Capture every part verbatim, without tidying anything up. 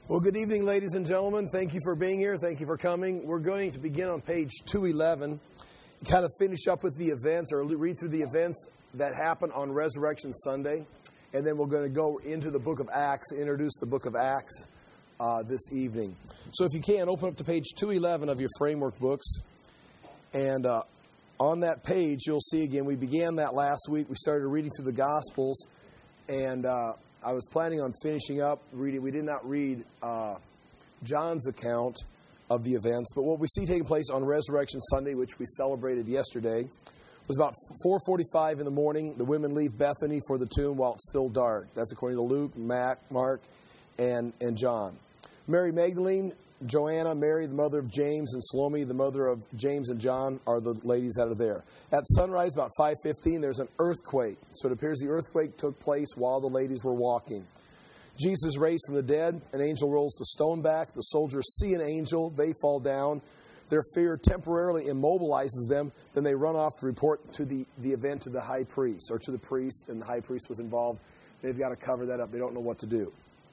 Well, good evening, ladies and gentlemen. Thank you for being here. Thank you for coming. We're going to begin on page two eleven, kind of finish up with the events, or read through the events that happened on Resurrection Sunday. And then we're going to go into the book of Acts, introduce the book of Acts uh, this evening. So if you can, open up to page two eleven of your framework books. And uh, on that page, you'll see again, we began that last week. We started reading through the Gospels, and uh, I was planning on finishing up reading. We did not read uh, John's account of the events, but what we see taking place on Resurrection Sunday, which we celebrated yesterday, was about four forty-five in the morning. The women leave Bethany for the tomb while it's still dark. That's according to Luke, Mac, Mark, and, and John. Mary Magdalene, Joanna, Mary, the mother of James, and Salome, the mother of James and John, are the ladies that are there. At sunrise, about five fifteen, there's an earthquake. So it appears the earthquake took place while the ladies were walking. Jesus is raised from the dead. An angel rolls the stone back. The soldiers see an angel. They fall down. Their fear temporarily immobilizes them. Then they run off to report to the, the event to the high priest, or to the priest, and the high priest was involved. They've got to cover that up. They don't know what to do.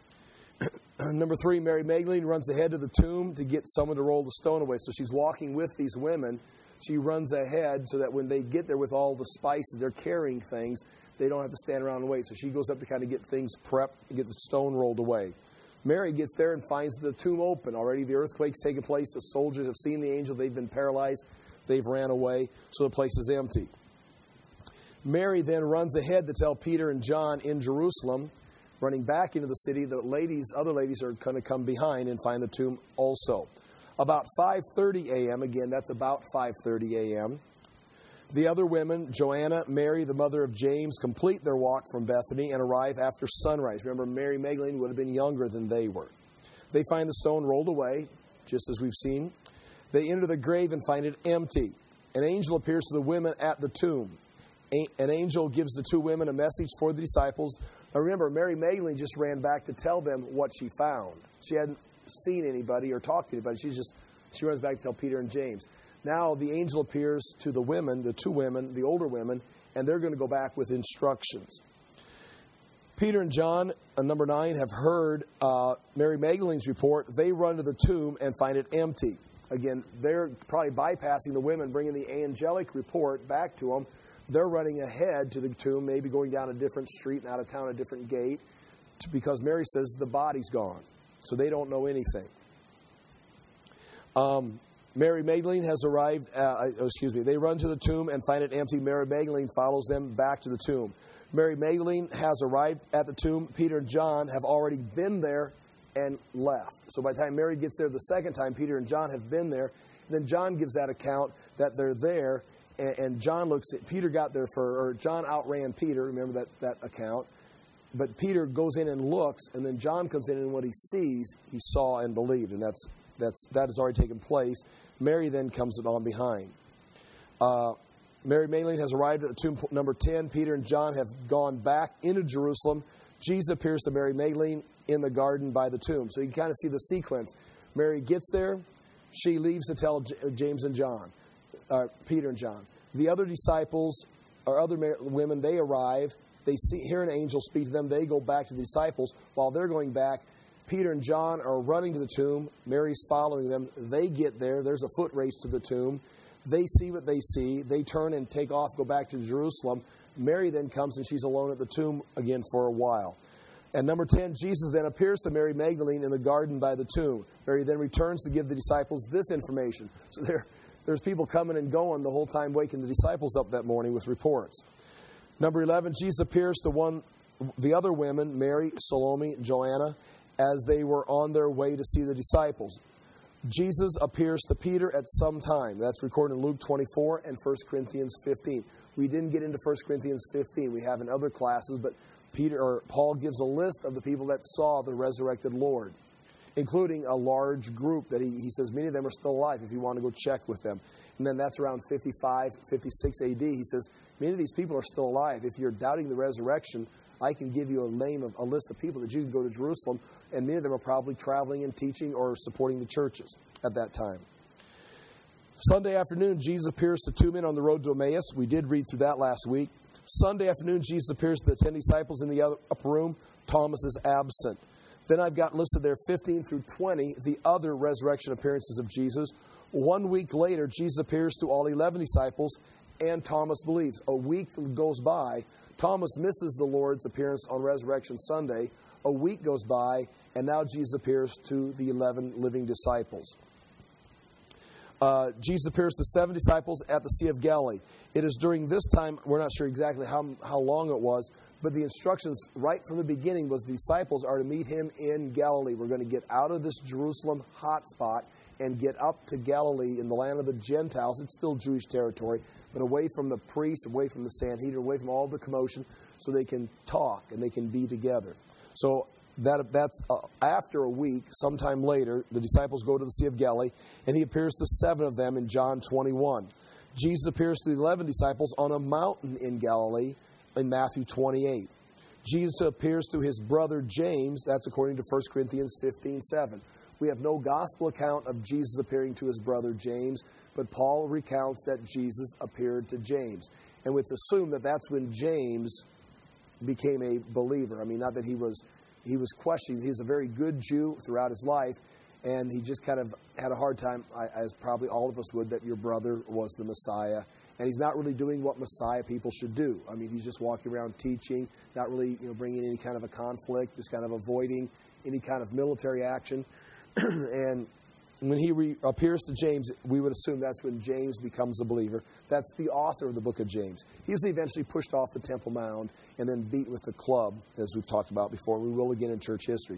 Number three, Mary Magdalene runs ahead to the tomb to get someone to roll the stone away. So she's walking with these women. She runs ahead so that when they get there with all the spices, they're carrying things, they don't have to stand around and wait. So she goes up to kind of get things prepped and get the stone rolled away. Mary gets there and finds the tomb open. Already the earthquake's taken place. The soldiers have seen the angel. They've been paralyzed. They've ran away. So the place is empty. Mary then runs ahead to tell Peter and John in Jerusalem. Running back into the city, the ladies, other ladies are going to come behind and find the tomb also. About five thirty a.m., again, that's about five thirty a.m., the other women, Joanna, Mary, the mother of James, complete their walk from Bethany and arrive after sunrise. Remember, Mary Magdalene would have been younger than they were. They find the stone rolled away, just as we've seen. They enter the grave and find it empty. An angel appears to the women at the tomb. An angel gives the two women a message for the disciples. Now remember, Mary Magdalene just ran back to tell them what she found. She hadn't seen anybody or talked to anybody. She's just she runs back to tell Peter and James. Now the angel appears to the women, the two women, the older women, and they're going to go back with instructions. Peter and John, uh, number nine, have heard uh, Mary Magdalene's report. They run to the tomb and find it empty. Again, they're probably bypassing the women, bringing the angelic report back to them. They're running ahead to the tomb, maybe going down a different street and out of town a different gate, to, because Mary says the body's gone. So they don't know anything. Um, Mary Magdalene has arrived, uh, excuse me, they run to the tomb and find it empty. Mary Magdalene follows them back to the tomb. Mary Magdalene has arrived at the tomb. Peter and John have already been there and left. So by the time Mary gets there the second time, Peter and John have been there. And then John gives that account that they're there. And John looks at, Peter got there for, or John outran Peter, remember that, that account. But Peter goes in and looks, and then John comes in, and what he sees, he saw and believed. And that's, that's, that has already taken place. Mary then comes on behind. Uh, Mary Magdalene has arrived at the tomb number ten. Peter and John have gone back into Jerusalem. Jesus appears to Mary Magdalene in the garden by the tomb. So you can kind of see the sequence. Mary gets there. She leaves to tell J- James and John. Uh, Peter and John. The other disciples, or other women, they arrive. They see, hear an angel speak to them. They go back to the disciples. While they're going back, Peter and John are running to the tomb. Mary's following them. They get there. There's a foot race to the tomb. They see what they see. They turn and take off, go back to Jerusalem. Mary then comes, and she's alone at the tomb again for a while. And number ten, Jesus then appears to Mary Magdalene in the garden by the tomb. Mary then returns to give the disciples this information. So they're There's people coming and going the whole time, waking the disciples up that morning with reports. Number eleven, Jesus appears to one, the other women, Mary, Salome, Joanna, as they were on their way to see the disciples. Jesus appears to Peter at some time. That's recorded in Luke twenty-four and First Corinthians fifteen. We didn't get into First Corinthians fifteen. We have in other classes, but Peter or Paul gives a list of the people that saw the resurrected Lord, including a large group that he, he says many of them are still alive if you want to go check with them. And then that's around fifty-five, fifty-six A D. He says many of these people are still alive. If you're doubting the resurrection, I can give you a name of a list of people that you can go to Jerusalem, and many of them are probably traveling and teaching or supporting the churches at that time. Sunday afternoon, Jesus appears to two men on the road to Emmaus. We did read through that last week. Sunday afternoon, Jesus appears to the ten disciples in the upper room. Thomas is absent. Then I've got listed there fifteen through twenty, the other resurrection appearances of Jesus. One week later, Jesus appears to all eleven disciples, and Thomas believes. A week goes by. Thomas misses the Lord's appearance on Resurrection Sunday. A week goes by, and now Jesus appears to the eleven living disciples. Uh, Jesus appears to seven disciples at the Sea of Galilee. It is during this time, we're not sure exactly how, how long it was, but the instructions right from the beginning was the disciples are to meet him in Galilee. We're going to get out of this Jerusalem hotspot and get up to Galilee in the land of the Gentiles. It's still Jewish territory, but away from the priests, away from the Sanhedrin, away from all the commotion, so they can talk and they can be together. So that that's uh, after a week, sometime later, the disciples go to the Sea of Galilee, and he appears to seven of them in John twenty-one. Jesus appears to the eleven disciples on a mountain in Galilee in Matthew twenty-eight. Jesus appears to his brother James, that's according to First Corinthians fifteen seven. We have no gospel account of Jesus appearing to his brother James, but Paul recounts that Jesus appeared to James. And it's assumed that that's when James became a believer. I mean, not that he was he was questioning. He's a very good Jew throughout his life, and he just kind of had a hard time, as probably all of us would, that your brother was the Messiah. And he's not really doing what Messiah people should do. I mean, he's just walking around teaching, not really, you know, bringing any kind of a conflict, just kind of avoiding any kind of military action. And when he re- appears to James, we would assume that's when James becomes a believer. That's the author of the book of James. He was eventually pushed off the Temple Mount and then beat with the club, as we've talked about before. We will again in church history.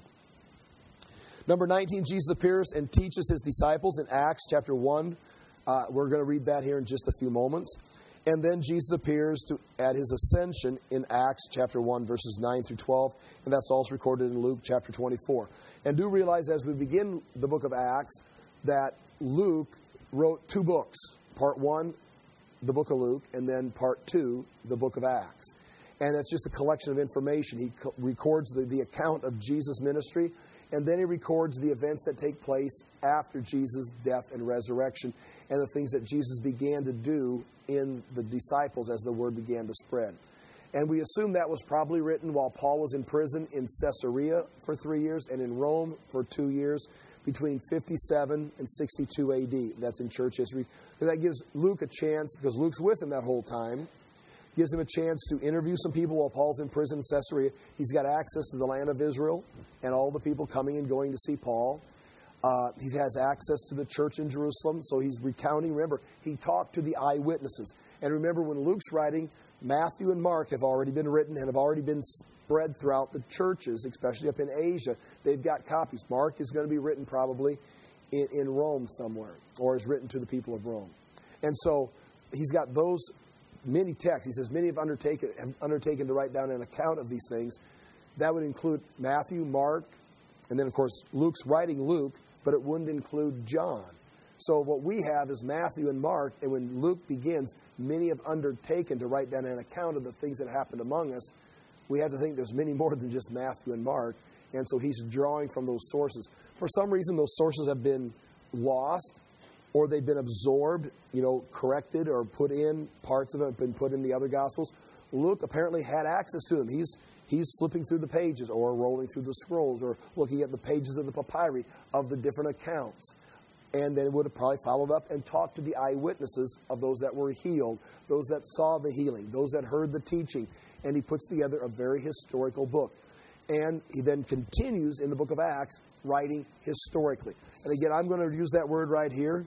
Number nineteen, Jesus appears and teaches his disciples in Acts chapter one. Uh, we're going to read that here in just a few moments. And then Jesus appears to at his ascension in Acts chapter one, verses nine through twelve. And that's also recorded in Luke chapter twenty-four. And do realize as we begin the book of Acts that Luke wrote two books. Part one, the book of Luke, and then part two, the book of Acts. And it's just a collection of information. He co- records the, the account of Jesus' ministry, and then he records the events that take place after Jesus' death and resurrection, and the things that Jesus began to do in the disciples as the word began to spread. And we assume that was probably written while Paul was in prison in Caesarea for three years and in Rome for two years, between fifty-seven and sixty-two A D. That's in church history. And that gives Luke a chance, because Luke's with him that whole time, gives him a chance to interview some people while Paul's in prison in Caesarea. He's got access to the land of Israel and all the people coming and going to see Paul. Uh, he has access to the church in Jerusalem, so he's recounting. Remember, he talked to the eyewitnesses. And remember, when Luke's writing, Matthew and Mark have already been written and have already been spread throughout the churches, especially up in Asia. They've got copies. Mark is going to be written probably in, in Rome somewhere, or is written to the people of Rome. And so he's got those many texts. He says many have undertaken, have undertaken to write down an account of these things. That would include Matthew, Mark, and then, of course, Luke's writing Luke, but it wouldn't include John. So what we have is Matthew and Mark, and when Luke begins, many have undertaken to write down an account of the things that happened among us. We have to think there's many more than just Matthew and Mark, and so he's drawing from those sources. For some reason, those sources have been lost, or they've been absorbed, you know, corrected, or put in. Parts of it have been put in the other Gospels. Luke apparently had access to them. He's He's flipping through the pages, or rolling through the scrolls, or looking at the pages of the papyri of the different accounts. And then would have probably followed up and talked to the eyewitnesses of those that were healed, those that saw the healing, those that heard the teaching. And he puts together a very historical book. And he then continues in the book of Acts, writing historically. And again, I'm going to use that word right here,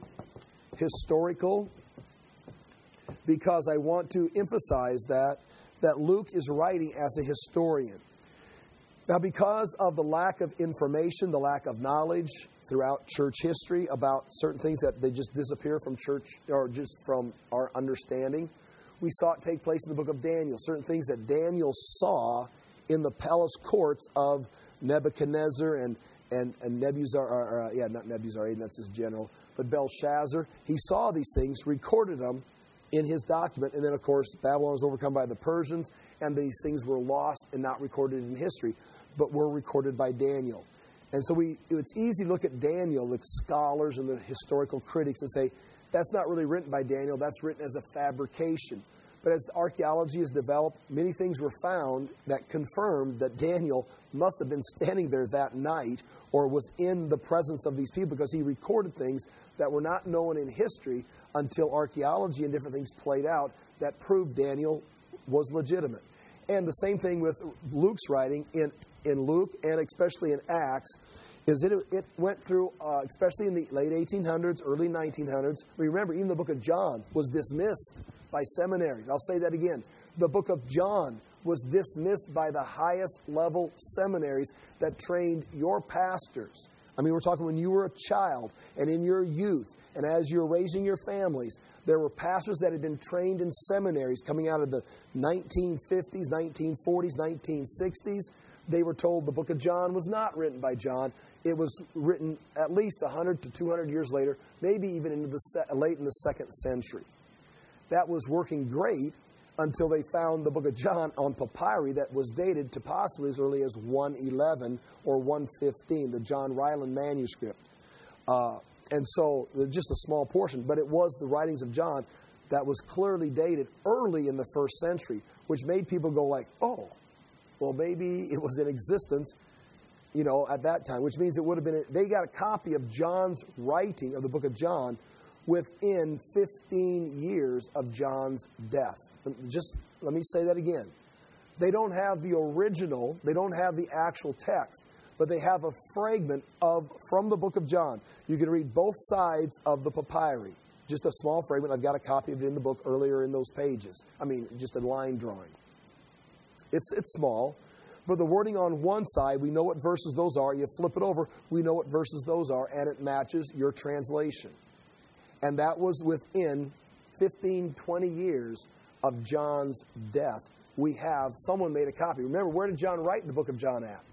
historical, because I want to emphasize that that Luke is writing as a historian. Now, because of the lack of information, the lack of knowledge throughout church history about certain things that they just disappear from church, or just from our understanding, we saw it take place in the book of Daniel. Certain things that Daniel saw in the palace courts of Nebuchadnezzar and and, and Nebuzar, or, uh, yeah, not Nebuzaradan, that's his general, but Belshazzar. He saw these things, recorded them in his document, and then, of course, Babylon was overcome by the Persians, and these things were lost and not recorded in history, but were recorded by Daniel. And so we, it's easy to look at Daniel, the scholars and the historical critics, and say, that's not really written by Daniel, that's written as a fabrication. But as archaeology has developed, many things were found that confirmed that Daniel must have been standing there that night or was in the presence of these people, because he recorded things that were not known in history until archaeology and different things played out that proved Daniel was legitimate. And the same thing with Luke's writing in, in Luke, and especially in Acts, is it, it went through, uh, especially in the late eighteen hundreds, early nineteen hundreds. Remember, even the book of John was dismissed by seminaries. I'll say that again. The book of John was dismissed by the highest level seminaries that trained your pastors. I mean, we're talking when you were a child and in your youth and as you're raising your families, there were pastors that had been trained in seminaries coming out of the nineteen fifties, nineteen forties, nineteen sixties. They were told the book of John was not written by John. It was written at least one hundred to two hundred years later, maybe even into the se- late in the second century. That was working great until they found the book of John on papyri that was dated to possibly as early as one eleven or one fifteen, the John Ryland manuscript. Uh, and so just a small portion, but it was the writings of John that was clearly dated early in the first century, which made people go like, oh, well, maybe it was in existence, you know, at that time, which means it would have been, they got a copy of John's writing of the book of John within fifteen years of John's death. Just let me say that again. They don't have the original, they don't have the actual text, but they have a fragment of from the book of John. You can read both sides of the papyri. Just a small fragment. I've got a copy of it in the book earlier in those pages. I mean, just a line drawing. It's it's small, but the wording on one side, we know what verses those are. You flip it over, we know what verses those are, and it matches your translation. And that was within fifteen, twenty years of John's death. We have, someone made a copy. Remember, where did John write the book of John at?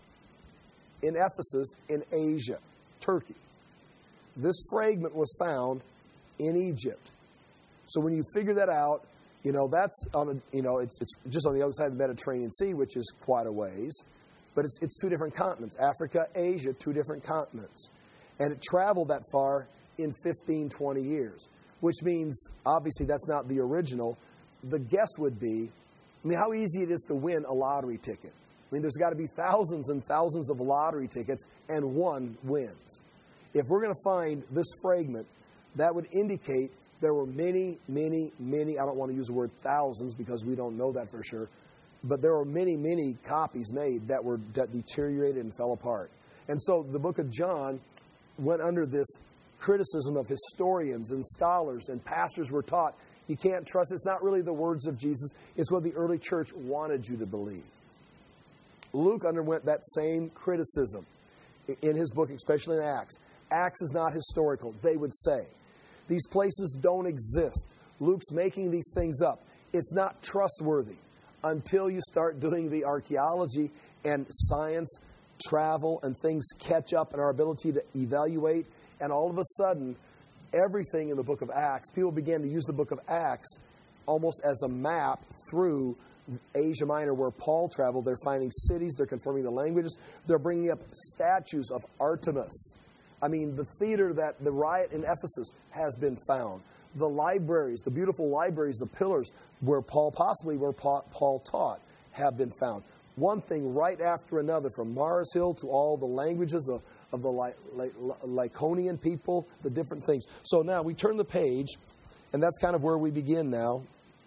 In Ephesus, in Asia, Turkey. This fragment was found in Egypt. So when you figure that out, you know, that's on a, you know, it's it's just on the other side of the Mediterranean Sea, which is quite a ways. But it's it's two different continents. Africa, Asia, two different continents. And it traveled that far in fifteen, twenty years, which means, obviously, that's not the original. The guess would be, I mean, how easy it is to win a lottery ticket. I mean, there's got to be thousands and thousands of lottery tickets, and one wins. If we're going to find this fragment, that would indicate there were many, many, many, I don't want to use the word thousands because we don't know that for sure, but there were many, many copies made that were that deteriorated and fell apart. And so the book of John went under this criticism of historians and scholars, and pastors were taught, you can't trust, it's not really the words of Jesus, it's what the early church wanted you to believe. Luke underwent that same criticism in his book, especially in Acts. Acts is not historical, they would say. These places don't exist. Luke's making these things up. It's not trustworthy until you start doing the archaeology and science, travel, and things catch up in our ability to evaluate. And all of a sudden, everything in the book of Acts, people began to use the book of Acts almost as a map through Asia Minor where Paul traveled. They're finding cities, they're confirming the languages, they're bringing up statues of Artemis. I mean, the theater that the riot in Ephesus has been found. The libraries, the beautiful libraries, the pillars where Paul, possibly where Paul taught, have been found. One thing right after another, from Mars Hill to all the languages of, of the Lycaonian people, the different things. So now we turn the page, and that's kind of where we begin now.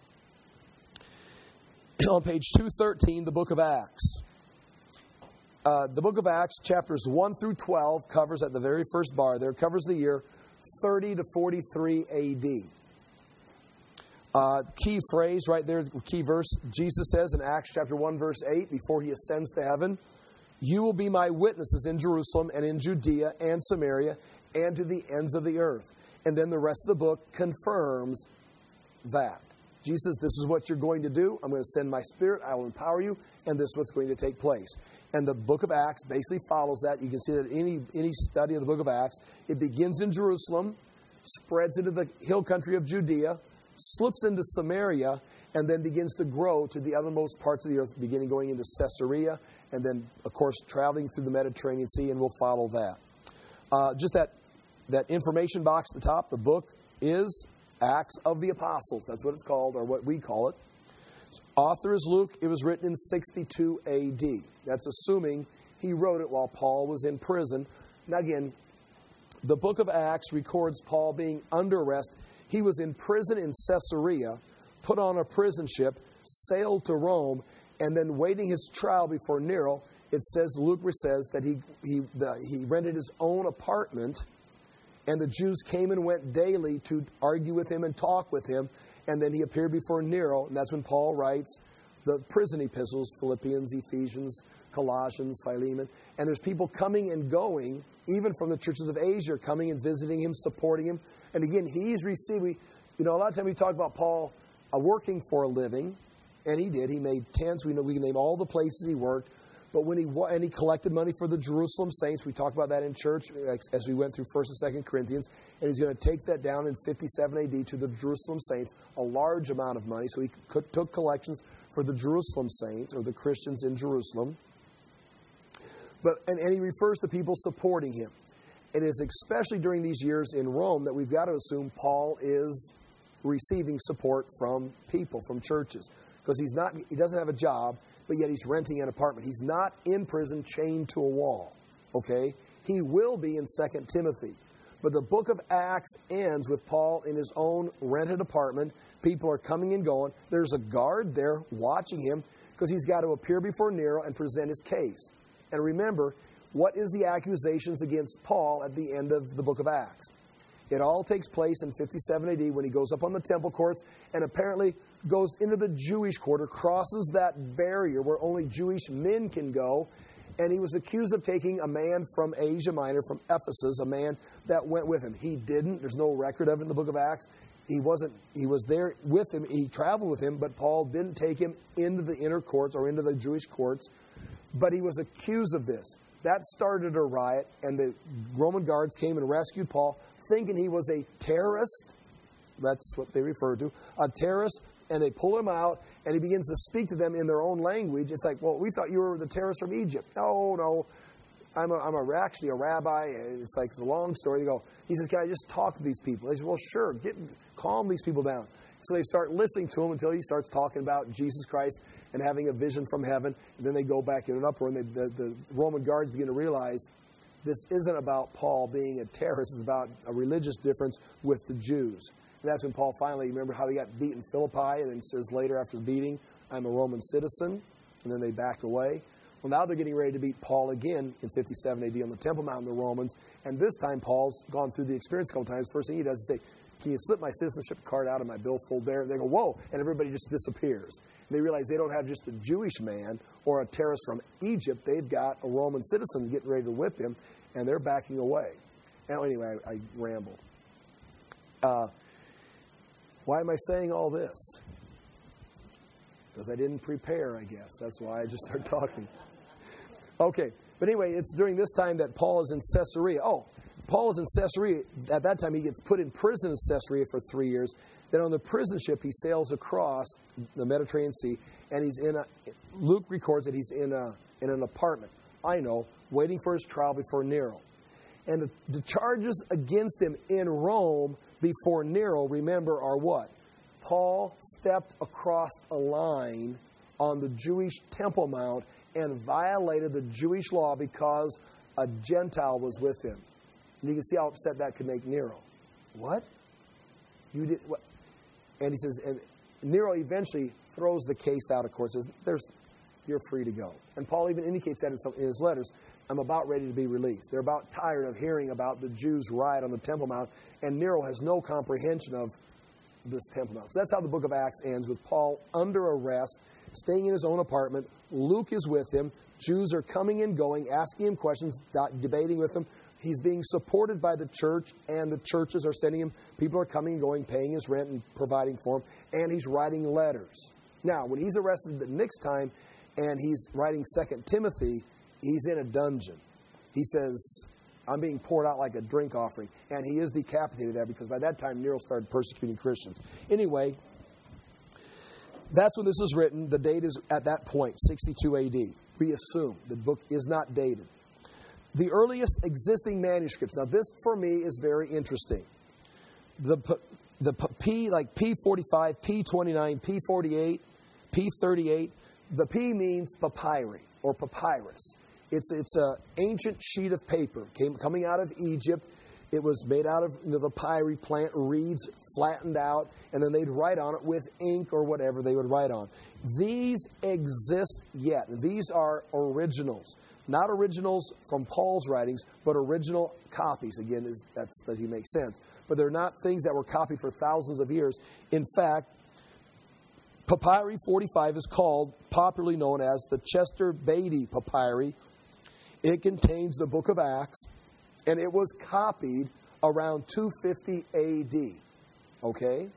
On page two thirteen, the book of Acts. Uh, the book of Acts, chapters one through twelve, covers at the very first bar there, covers the year thirty to forty-three A D. Uh, key phrase right there, key verse, Jesus says in Acts chapter one, verse eight, before he ascends to heaven, you will be my witnesses in Jerusalem and in Judea and Samaria and to the ends of the earth. And then the rest of the book confirms that. Jesus, this is what you're going to do. I'm going to send my Spirit. I will empower you. And this is what's going to take place. And the book of Acts basically follows that. You can see that any any study of the book of Acts, it begins in Jerusalem, spreads into the hill country of Judea, slips into Samaria, and then begins to grow to the othermost parts of the earth, beginning going into Caesarea, and then, of course, traveling through the Mediterranean Sea, and we'll follow that. Uh, just that, that information box at the top, the book is Acts of the Apostles. That's what it's called, or what we call it. Author is Luke. It was written in sixty-two A D. That's assuming he wrote it while Paul was in prison. Now again, the book of Acts records Paul being under arrest. He was in prison in Caesarea, put on a prison ship, sailed to Rome, and then waiting his trial before Nero. It says, Luke says, that he he the, he rented his own apartment, and the Jews came and went daily to argue with him and talk with him. And then he appeared before Nero, and that's when Paul writes the prison epistles, Philippians, Ephesians, Colossians, Philemon. And there's people coming and going, even from the churches of Asia, coming and visiting him, supporting him. And again, he's receiving, you know, a lot of times we talk about Paul uh, working for a living, and he did. He made tents. We know we can name all the places he worked. But when he and he collected money for the Jerusalem saints, we talked about that in church as we went through First and Second Corinthians, and he's going to take that down in fifty-seven A D to the Jerusalem saints, a large amount of money. So he took collections for the Jerusalem saints, or the Christians in Jerusalem. But and, and he refers to people supporting him. It is especially during these years in Rome that we've got to assume Paul is receiving support from people, from churches, because he's not he doesn't have a job. But yet he's renting an apartment. He's not in prison chained to a wall. Okay? He will be in Second Timothy. But the book of Acts ends with Paul in his own rented apartment. People are coming and going. There's a guard there watching him because he's got to appear before Nero and present his case. And remember, what is the accusations against Paul at the end of the book of Acts? It all takes place in fifty-seven A D when he goes up on the temple courts and apparently goes into the Jewish quarter, crosses that barrier where only Jewish men can go, and he was accused of taking a man from Asia Minor, from Ephesus, a man that went with him. He didn't. There's no record of it in the book of Acts. He wasn't. He was there with him. He traveled with him, but Paul didn't take him into the inner courts or into the Jewish courts. But he was accused of this. That started a riot, and the Roman guards came and rescued Paul, thinking he was a terrorist. That's what they referred to, a terrorist. And they pull him out, and he begins to speak to them in their own language. It's like, well, we thought you were the terrorist from Egypt. No, no, I'm, a, I'm a, actually a rabbi. And it's like, it's a long story. They go, he says, can I just talk to these people? They say, well, sure, get, calm these people down. So they start listening to him until he starts talking about Jesus Christ and having a vision from heaven. And then they go back in an uproar, and they, the, the Roman guards begin to realize this isn't about Paul being a terrorist. It's about a religious difference with the Jews. And that's when Paul finally, remember how he got beaten in Philippi, and then says later after the beating, I'm a Roman citizen. And then they backed away. Well, now they're getting ready to beat Paul again in fifty-seven A D on the Temple Mount, the Romans. And this time Paul's gone through the experience a couple times. First thing he does is say, can you slip my citizenship card out of my billfold there? And they go, whoa, and everybody just disappears. And they realize they don't have just a Jewish man or a terrorist from Egypt. They've got a Roman citizen getting ready to whip him, and they're backing away. Now, anyway, I, I ramble. Uh, why am I saying all this? Because I didn't prepare, I guess. That's why I just started talking. Okay, but anyway, it's during this time that Paul is in Caesarea. Oh, Paul is in Caesarea. At that time, he gets put in prison in Caesarea for three years. Then on the prison ship, he sails across the Mediterranean Sea, and he's in a, Luke records that he's in a in an apartment, I know, waiting for his trial before Nero. And the, the charges against him in Rome before Nero, remember, are what? Paul stepped across a line on the Jewish Temple Mount and violated the Jewish law because a Gentile was with him. And you can see how upset that could make Nero. What? You did what? And he says, and Nero eventually throws the case out of court, says, "There's, you're free to go." And Paul even indicates that in, some, in his letters. I'm about ready to be released. They're about tired of hearing about the Jews' riot on the Temple Mount, and Nero has no comprehension of this Temple Mount. So that's how the book of Acts ends, with Paul under arrest, staying in his own apartment. Luke is with him. Jews are coming and going, asking him questions, debating with him. He's being supported by the church, and the churches are sending him. People are coming and going, paying his rent and providing for him, and he's writing letters. Now, when he's arrested the next time, and he's writing Second Timothy, he's in a dungeon. He says, I'm being poured out like a drink offering. And he is decapitated there because by that time Nero started persecuting Christians. Anyway, that's when this is written. The date is at that point, sixty-two A D. We assume the book is not dated. The earliest existing manuscripts. Now this for me is very interesting. The, the P, like P forty-five, P twenty-nine, P forty-eight, P thirty-eight. The P means papyri or papyrus. It's it's an ancient sheet of paper came coming out of Egypt. It was made out of the papyri plant, reeds flattened out, and then they'd write on it with ink or whatever they would write on. These exist yet. These are originals. Not originals from Paul's writings, but original copies. Again, is, that's, that he makes sense. But they're not things that were copied for thousands of years. In fact, Papyri forty-five is called, popularly known as the Chester Beatty Papyri. It contains the book of Acts, and it was copied around two fifty A D. Okay?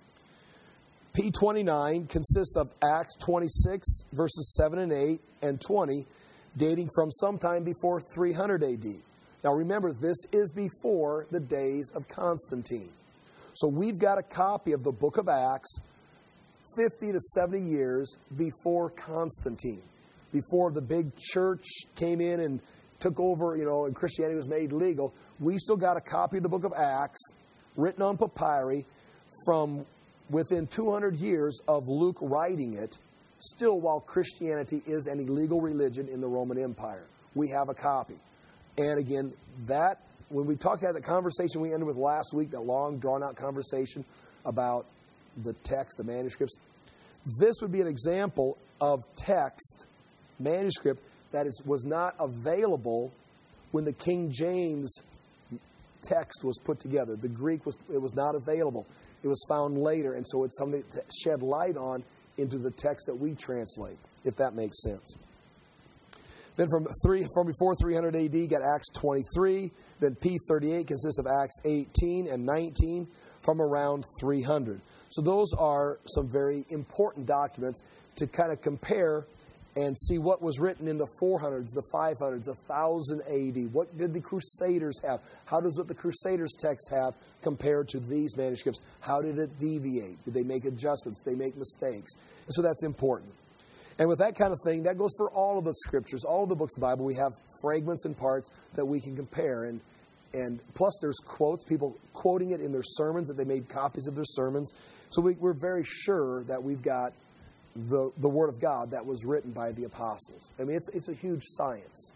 P twenty-nine consists of Acts twenty-six, verses seven and eight, and twenty, dating from sometime before three hundred A D. Now remember, this is before the days of Constantine. So we've got a copy of the book of Acts fifty to seventy years before Constantine, before the big church came in and took over, you know, and Christianity was made legal. We've still got a copy of the book of Acts written on papyri from within two hundred years of Luke writing it, still while Christianity is an illegal religion in the Roman Empire. We have a copy. And again, that, when we talked about the conversation we ended with last week, that long, drawn-out conversation about the text, the manuscripts, this would be an example of text, manuscript, that is, was not available when the King James text was put together. The Greek, was it was not available. It was found later, and so it's something to shed light on into the text that we translate, if that makes sense. Then from three, from before three hundred A D, got Acts twenty-three. Then P thirty-eight consists of Acts eighteen and nineteen from around three hundred. So those are some very important documents to kind of compare and see what was written in the four hundreds, the five hundreds, one thousand A D. What did the Crusaders have? How does what the Crusaders' text have compared to these manuscripts? How did it deviate? Did they make adjustments? Did they make mistakes? And so that's important. And with that kind of thing, that goes for all of the scriptures, all of the books of the Bible. We have fragments and parts that we can compare. And, and plus there's quotes, people quoting it in their sermons, that they made copies of their sermons. So we, we're very sure that we've got the, the Word of God that was written by the apostles. I mean, it's, it's a huge science.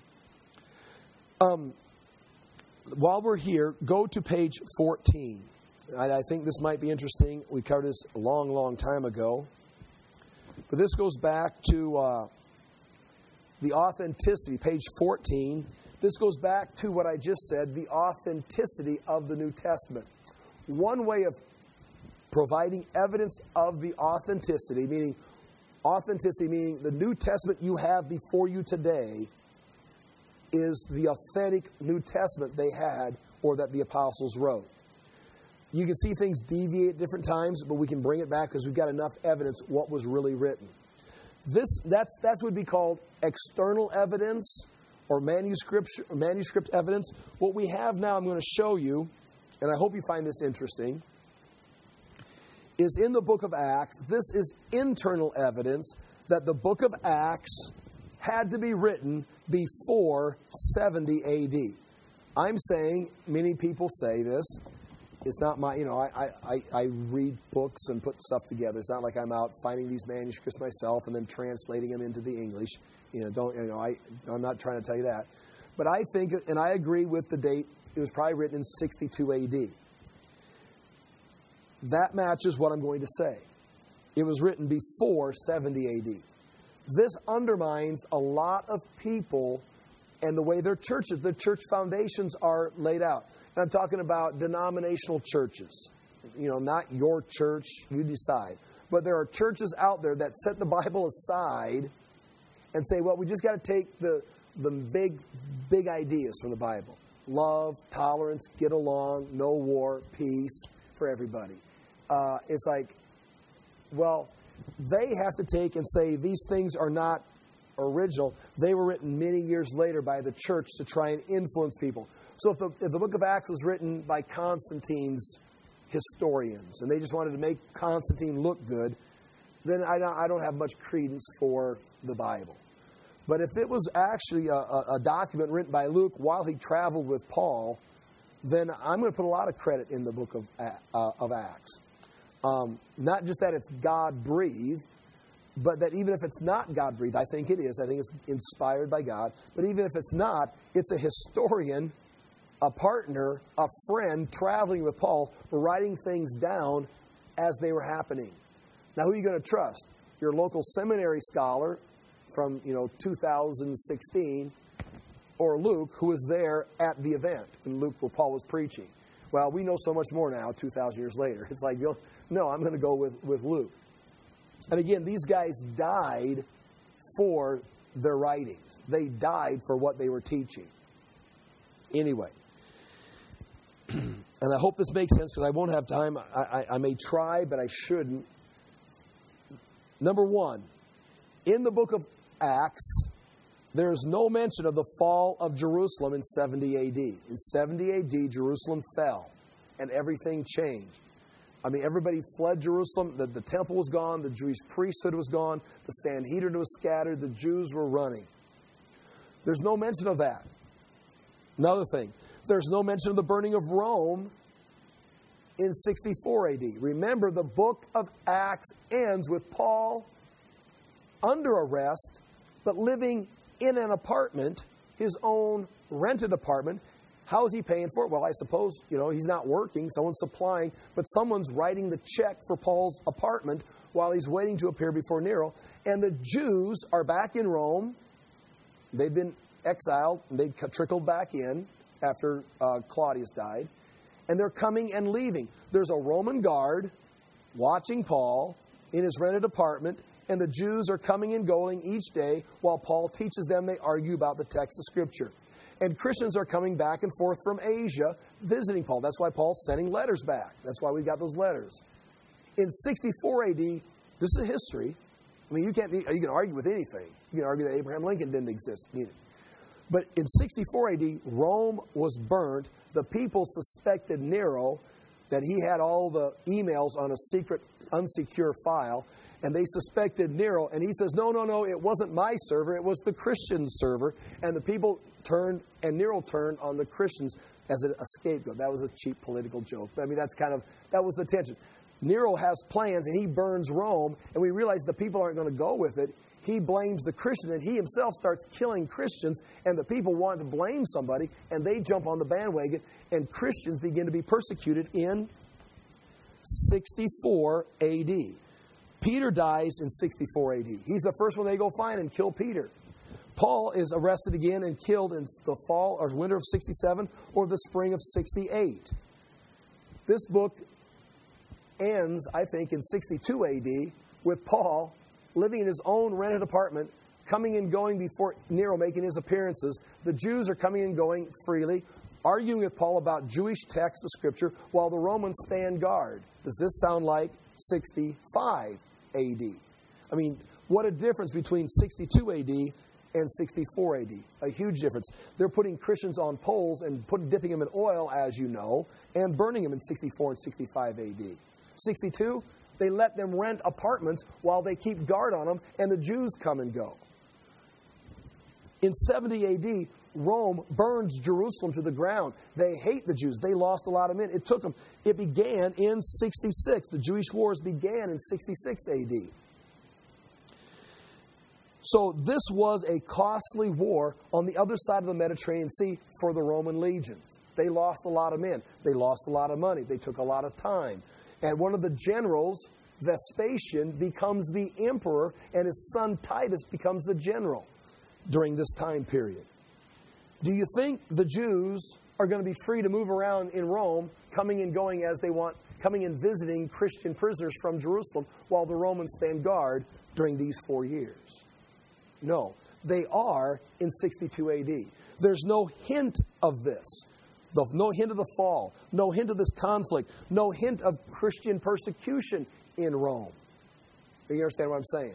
Um, while we're here, go to page fourteen. I, I think this might be interesting. We covered this a long, long time ago. But this goes back to uh, the authenticity, page fourteen. This goes back to what I just said, the authenticity of the New Testament. One way of providing evidence of the authenticity, meaning authenticity, meaning the New Testament you have before you today is the authentic New Testament they had or that the apostles wrote. You can see things deviate at different times, but we can bring it back because we've got enough evidence what was really written. This that's that would be called external evidence or manuscript manuscript evidence. What we have now, I'm going to show you, and I hope you find this interesting, is in the book of Acts. This is internal evidence that the book of Acts had to be written before seventy A D. I'm saying, many people say this. It's not my, you know, I, I, I read books and put stuff together. It's not like I'm out finding these manuscripts myself and then translating them into the English. You know, don't, you know, I, I'm not trying to tell you that. But I think, and I agree with the date, it was probably written in sixty-two A D. That matches what I'm going to say. It was written before seventy A D. This undermines a lot of people and the way their churches, their church foundations are laid out. And I'm talking about denominational churches. You know, not your church, you decide. But there are churches out there that set the Bible aside and say, well, we just got to take the, the big, big ideas from the Bible. Love, tolerance, get along, no war, peace for everybody. Uh, it's like, well, they have to take and say these things are not original. They were written many years later by the church to try and influence people. So if the, if the book of Acts was written by Constantine's historians, and they just wanted to make Constantine look good, then I don't, I don't have much credence for the Bible. But if it was actually a, a, a document written by Luke while he traveled with Paul, then I'm going to put a lot of credit in the book of, uh, of Acts. Um, not just that it's God-breathed, but that even if it's not God-breathed, I think it is. I think it's inspired by God. But even if it's not, it's a historian, a partner, a friend traveling with Paul, writing things down as they were happening. Now, who are you going to trust? Your local seminary scholar from, you know, two thousand sixteen, or Luke, who was there at the event, and Luke, where Paul was preaching. Well, we know so much more now, two thousand years later. It's like, no, I'm going to go with, with Luke. And again, these guys died for their writings. They died for what they were teaching. Anyway, and I hope this makes sense because I won't have time. I, I, I may try, but I shouldn't. Number one, in the book of Acts, there is no mention of the fall of Jerusalem in seventy A D. In seventy A D, Jerusalem fell, and everything changed. I mean, everybody fled Jerusalem. The, the temple was gone. The Jewish priesthood was gone. The Sanhedrin was scattered. The Jews were running. There's no mention of that. Another thing, there's no mention of the burning of Rome in sixty-four A D. Remember, the book of Acts ends with Paul under arrest, but living in an apartment, his own rented apartment. How is he paying for it? Well, I suppose, you know, he's not working. Someone's supplying, but someone's writing the check for Paul's apartment while he's waiting to appear before Nero. And the Jews are back in Rome. They've been exiled. They trickled back in after uh, Claudius died. And they're coming and leaving. There's a Roman guard watching Paul in his rented apartment, and the Jews are coming and going each day while Paul teaches them. They argue about the text of Scripture. And Christians are coming back and forth from Asia visiting Paul. That's why Paul's sending letters back. That's why we've got those letters. In sixty-four A D, this is history. I mean, you can't you can argue with anything. You can argue that Abraham Lincoln didn't exist either. But in sixty-four A D, Rome was burnt. The people suspected Nero, that he had all the emails on a secret, unsecure file, and they suspected Nero. And he says, no, no, no, it wasn't my server. It was the Christian server. And the people turned, and Nero turned on the Christians as a, a scapegoat. That was a cheap political joke. I mean, that's kind of, that was the tension. Nero has plans, and he burns Rome, and we realize the people aren't going to go with it. He blames the Christian, and he himself starts killing Christians, and the people want to blame somebody, and they jump on the bandwagon, and Christians begin to be persecuted in sixty-four A D. Peter dies in sixty-four A D. He's the first one they go find and kill Peter. Paul is arrested again and killed in the fall or winter of sixty-seven or the spring of sixty-eight. This book ends, I think, in sixty-two A D with Paul living in his own rented apartment, coming and going before Nero making his appearances. The Jews are coming and going freely, arguing with Paul about Jewish texts of Scripture while the Romans stand guard. Does this sound like sixty-five A D? I mean, what a difference between sixty-two A D and sixty-four A D. A huge difference. They're putting Christians on poles and putting, dipping them in oil, as you know, and burning them in sixty-four and sixty-five A D. sixty-two, they let them rent apartments while they keep guard on them, and the Jews come and go. In seventy A D, Rome burns Jerusalem to the ground. They hate the Jews. They lost a lot of men. It took them. It began in sixty-six. The Jewish wars began in sixty-six A D. So this was a costly war on the other side of the Mediterranean Sea for the Roman legions. They lost a lot of men. They lost a lot of money. They took a lot of time. And one of the generals, Vespasian, becomes the emperor, and his son Titus becomes the general during this time period. Do you think the Jews are going to be free to move around in Rome, coming and going as they want, coming and visiting Christian prisoners from Jerusalem while the Romans stand guard during these four years? No, they are in sixty-two A D. There's no hint of this. No hint of the fall. No hint of this conflict. No hint of Christian persecution in Rome. You understand what I'm saying?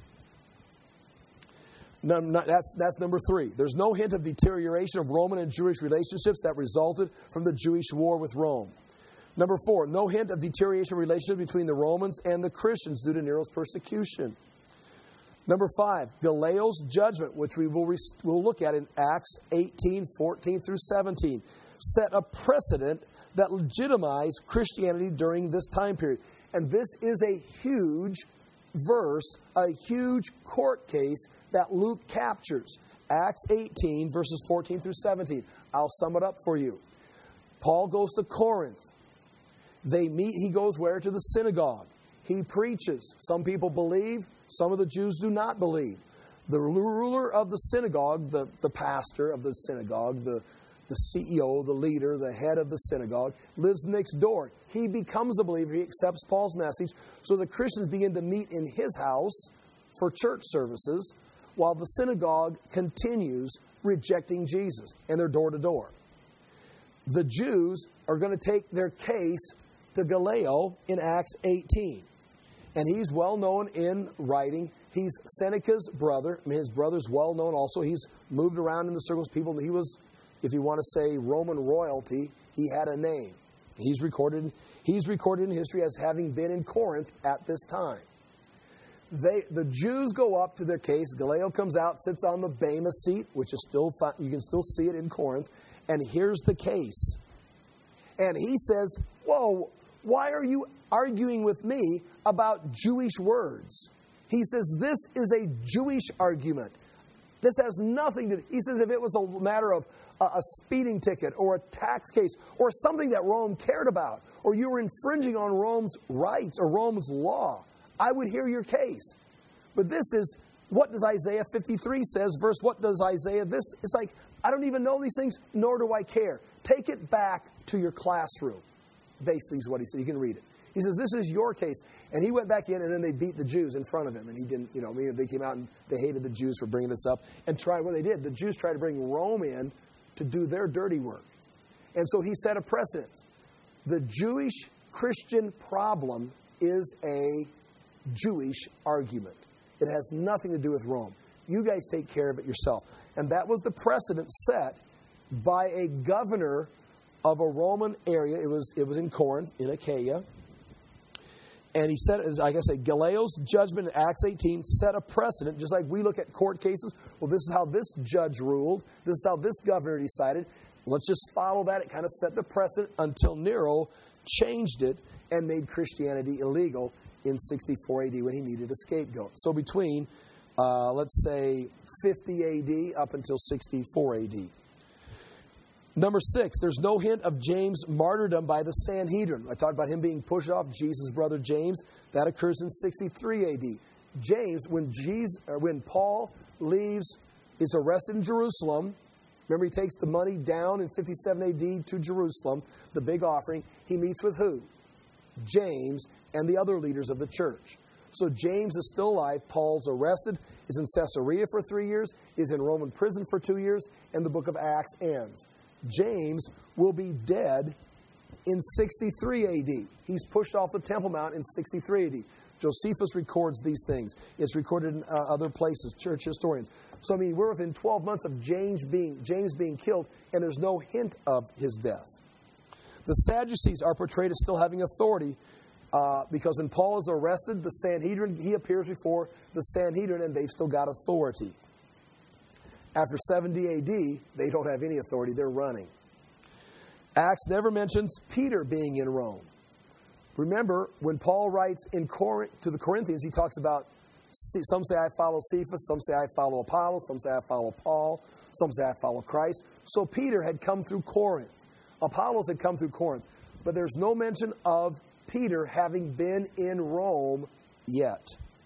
No, not, that's, that's number three. There's no hint of deterioration of Roman and Jewish relationships that resulted from the Jewish war with Rome. Number four, no hint of deterioration of relationship between the Romans and the Christians due to Nero's persecution. Number five, Galeo's judgment, which we will re- we'll look at in Acts eighteen, fourteen through seventeen, set a precedent that legitimized Christianity during this time period. And this is a huge verse a huge court case that Luke captures. Acts eighteen, verses fourteen through seventeen. I'll sum it up for you. Paul goes to Corinth. They meet, he goes where? To the synagogue. He preaches. Some people believe, some of the Jews do not believe. The ruler of the synagogue, the, the pastor of the synagogue, the, the C E O, the leader, the head of the synagogue, lives next door. He becomes a believer. He accepts Paul's message. So the Christians begin to meet in his house for church services, while the synagogue continues rejecting Jesus, and they're door to door. The Jews are going to take their case to Gallio in Acts eighteen. And he's well known in writing. He's Seneca's brother. I mean, his brother's well known also. He's moved around in the circles. People, he was, if you want to say Roman royalty, he had a name. He's recorded, he's recorded in history as having been in Corinth at this time. They, the Jews go up to their case. Gallio comes out, sits on the Bema seat, which is still, you can still see it in Corinth, and here's the case. And he says, whoa, why are you arguing with me about Jewish words? He says, this is a Jewish argument. This has nothing to do. He says, if it was a matter of a, a speeding ticket or a tax case or something that Rome cared about, or you were infringing on Rome's rights or Rome's law, I would hear your case. But this is, what does Isaiah fifty-three says versus what does Isaiah this? It's like, I don't even know these things, nor do I care. Take it back to your classroom. Basically is what he said. You can read it. He says, this is your case. And he went back in, and then they beat the Jews in front of him. And he didn't, you know, they came out and they hated the Jews for bringing this up and tried what they did. The Jews tried to bring Rome in to do their dirty work. And so he set a precedent. The Jewish Christian problem is a Jewish argument. It has nothing to do with Rome. You guys take care of it yourself. And that was the precedent set by a governor of a Roman area. It was, it was in Corinth, in Achaia. And he said, like I say, Gallio's judgment in Acts eighteen set a precedent, just like we look at court cases. Well, this is how this judge ruled. This is how this governor decided. Let's just follow that. It kind of set the precedent until Nero changed it and made Christianity illegal in sixty-four A D when he needed a scapegoat. So between, uh, let's say, fifty A D up until sixty-four A D. Number six, there's no hint of James' martyrdom by the Sanhedrin. I talked about him being pushed off, Jesus' brother James. That occurs in sixty-three A D. James, when Jesus, or when Paul leaves, is arrested in Jerusalem. Remember, he takes the money down in fifty-seven A D to Jerusalem, the big offering. He meets with who? James and the other leaders of the church. So James is still alive. Paul's arrested, is in Caesarea for three years, is in Roman prison for two years, and the book of Acts ends. James will be dead in sixty-three A D. He's pushed off the Temple Mount in sixty-three A D. Josephus records these things. It's recorded in uh, other places, church historians. So, I mean, we're within twelve months of James being, James being killed, and there's no hint of his death. The Sadducees are portrayed as still having authority uh, because when Paul is arrested, the Sanhedrin, he appears before the Sanhedrin, and they've still got authority. After seventy A D, they don't have any authority. They're running. Acts never mentions Peter being in Rome. Remember, when Paul writes in Corinth, to the Corinthians, he talks about, some say I follow Cephas, some say I follow Apollos, some say I follow Paul, some say I follow Christ. So Peter had come through Corinth. Apollos had come through Corinth. But there's no mention of Peter having been in Rome yet.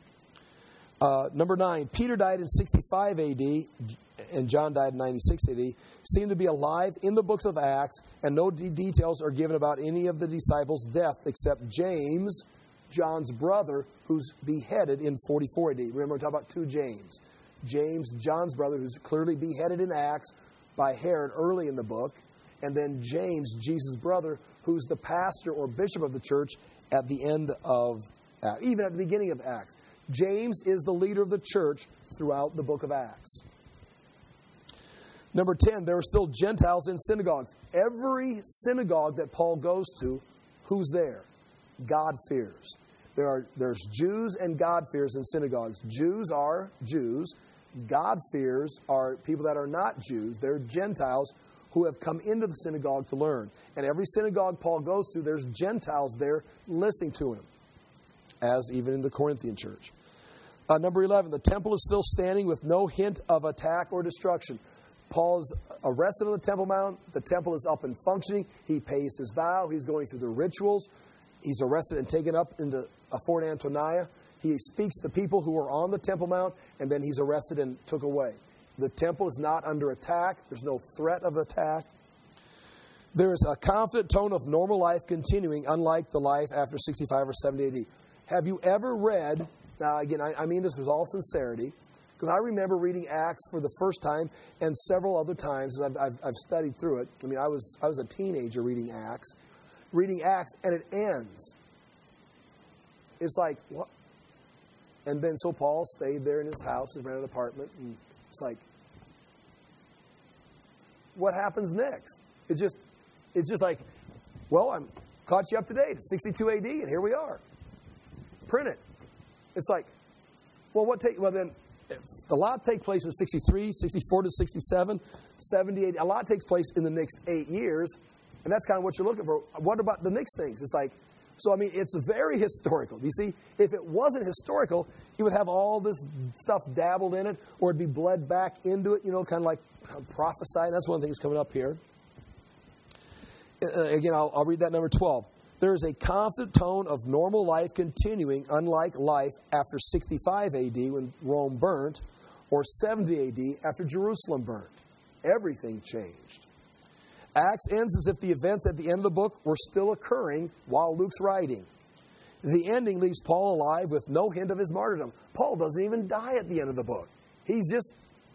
Uh, number nine, Peter died in sixty-five A D, and John died in ninety-six A D, seem to be alive in the books of Acts, and no de- details are given about any of the disciples' death except James, John's brother, who's beheaded in forty-four A D. Remember, we're talking about two James. James, John's brother, who's clearly beheaded in Acts by Herod early in the book, and then James, Jesus' brother, who's the pastor or bishop of the church at the end of Acts, even at the beginning of Acts. James is the leader of the church throughout the book of Acts. Number ten, there are still Gentiles in synagogues. Every synagogue that Paul goes to, who's there? God-fearers. There are there's Jews and God-fearers in synagogues. Jews are Jews. God-fearers are people that are not Jews. They're Gentiles who have come into the synagogue to learn. And every synagogue Paul goes to, there's Gentiles there listening to him, as even in the Corinthian church. Uh, number eleven, the temple is still standing with no hint of attack or destruction. Paul's arrested on the Temple Mount. The temple is up and functioning. He pays his vow. He's going through the rituals. He's arrested and taken up into Fort Antonia. He speaks to the people who are on the Temple Mount, and then he's arrested and took away. The temple is not under attack. There's no threat of attack. There is a confident tone of normal life continuing, unlike the life after sixty-five or seventy A D. Have you ever read, now again, I, I mean this with all sincerity, because I remember reading Acts for the first time and several other times as I've, I've, I've studied through it. I mean, I was I was a teenager reading Acts, reading Acts, and it ends. It's like, what? And then so Paul stayed there in his house, his rented apartment, and it's like, what happens next? It just, it's just like, well, I'm caught you up to date. It's sixty-two A D, and here we are. Print it. It's like, well, what take? Well, then, a lot take place in sixty-three, sixty-four to sixty-seven, seventy, eighty. A lot takes place in the next eight years, and that's kind of what you're looking for. What about the next things? It's like, so I mean, it's very historical. Do you see? If it wasn't historical, you would have all this stuff dabbled in it, or it'd be bled back into it. You know, kind of like prophesying. That's one of the things coming up here. Uh, again, I'll, I'll read that number twelve. There is a constant tone of normal life continuing, unlike life after sixty-five A D when Rome burnt, or seventy A D after Jerusalem burnt. Everything changed. Acts ends as if the events at the end of the book were still occurring while Luke's writing. The ending leaves Paul alive with no hint of his martyrdom. Paul doesn't even die at the end of the book. He's just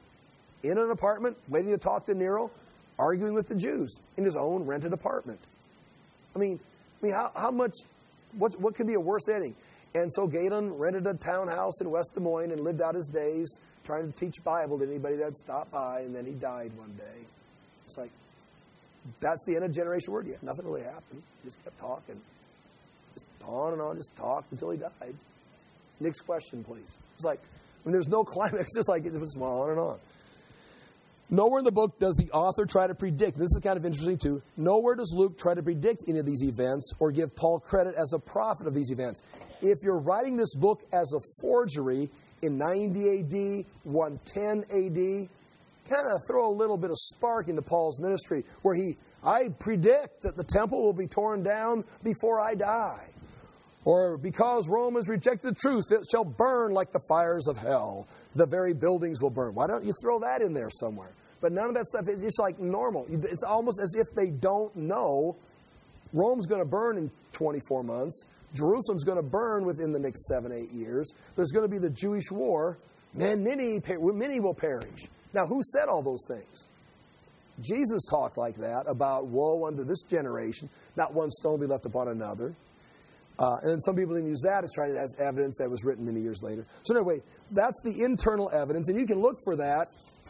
in an apartment, waiting to talk to Nero, arguing with the Jews in his own rented apartment. I mean, I mean, how, how much, what, what could be a worse ending? And so Galen rented a townhouse in West Des Moines and lived out his days trying to teach Bible to anybody that stopped by, and then he died one day. It's like, that's the end of Generation Word. Yeah, nothing really happened. He just kept talking. Just on and on, just talked until he died. Next question, please. It's like, when there's no climax, it's just like, it was on and on. Nowhere in the book does the author try to predict. This is kind of interesting too. Nowhere does Luke try to predict any of these events or give Paul credit as a prophet of these events. If you're writing this book as a forgery in ninety A D, one ten A D, kind of throw a little bit of spark into Paul's ministry where he, I predict that the temple will be torn down before I die. Or because Rome has rejected the truth, it shall burn like the fires of hell. The very buildings will burn. Why don't you throw that in there somewhere? But none of that stuff is just like normal. It's almost as if they don't know Rome's going to burn in twenty-four months. Jerusalem's going to burn within the next seven, eight years. There's going to be the Jewish war. Man, many, many will perish. Now, who said all those things? Jesus talked like that about woe unto this generation. Not one stone will be left upon another. Uh, and some people even use that as trying to as evidence that was written many years later. So anyway, that's the internal evidence, and you can look for that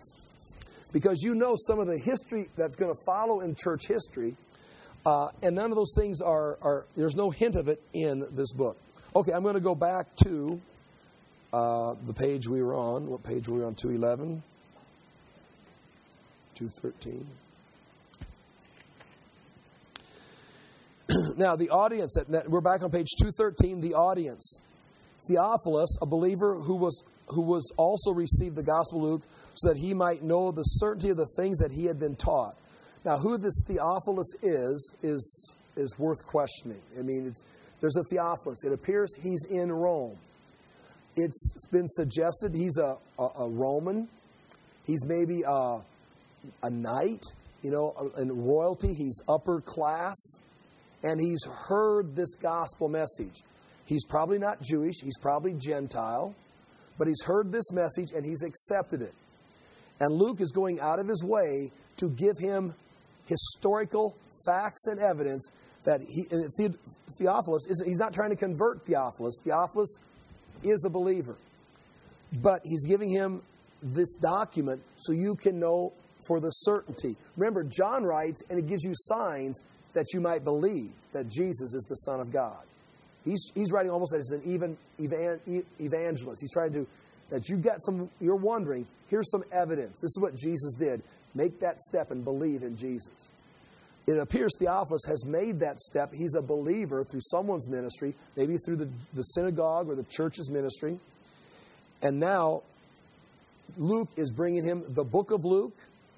because you know some of the history that's going to follow in church history, uh, and none of those things are, are, there's no hint of it in this book. Okay, I'm going to go back to uh, the page we were on. What page were we on? two eleven? two thirteen? Now, the audience, that, that we're back on page two thirteen, the audience. Theophilus, a believer who was who was also received the Gospel of Luke so that he might know the certainty of the things that he had been taught. Now, who this Theophilus is, is, is worth questioning. I mean, it's, there's a Theophilus. It appears he's in Rome. It's been suggested he's a, a, a Roman. He's maybe a, a knight, you know, in royalty. He's upper class. And he's heard this gospel message. He's probably not Jewish. He's probably Gentile. But he's heard this message and he's accepted it. And Luke is going out of his way to give him historical facts and evidence that he, Theophilus, is, he's not trying to convert Theophilus. Theophilus is a believer. But he's giving him this document so you can know for the certainty. Remember, John writes and he gives you signs that you might believe that Jesus is the Son of God. He's, he's writing almost as an even evan, evangelist. He's trying to, that you get some, you're wondering, here's some evidence. This is what Jesus did. Make that step and believe in Jesus. It appears Theophilus has made that step. He's a believer through someone's ministry, maybe through the, the synagogue or the church's ministry. And now Luke is bringing him the book of Luke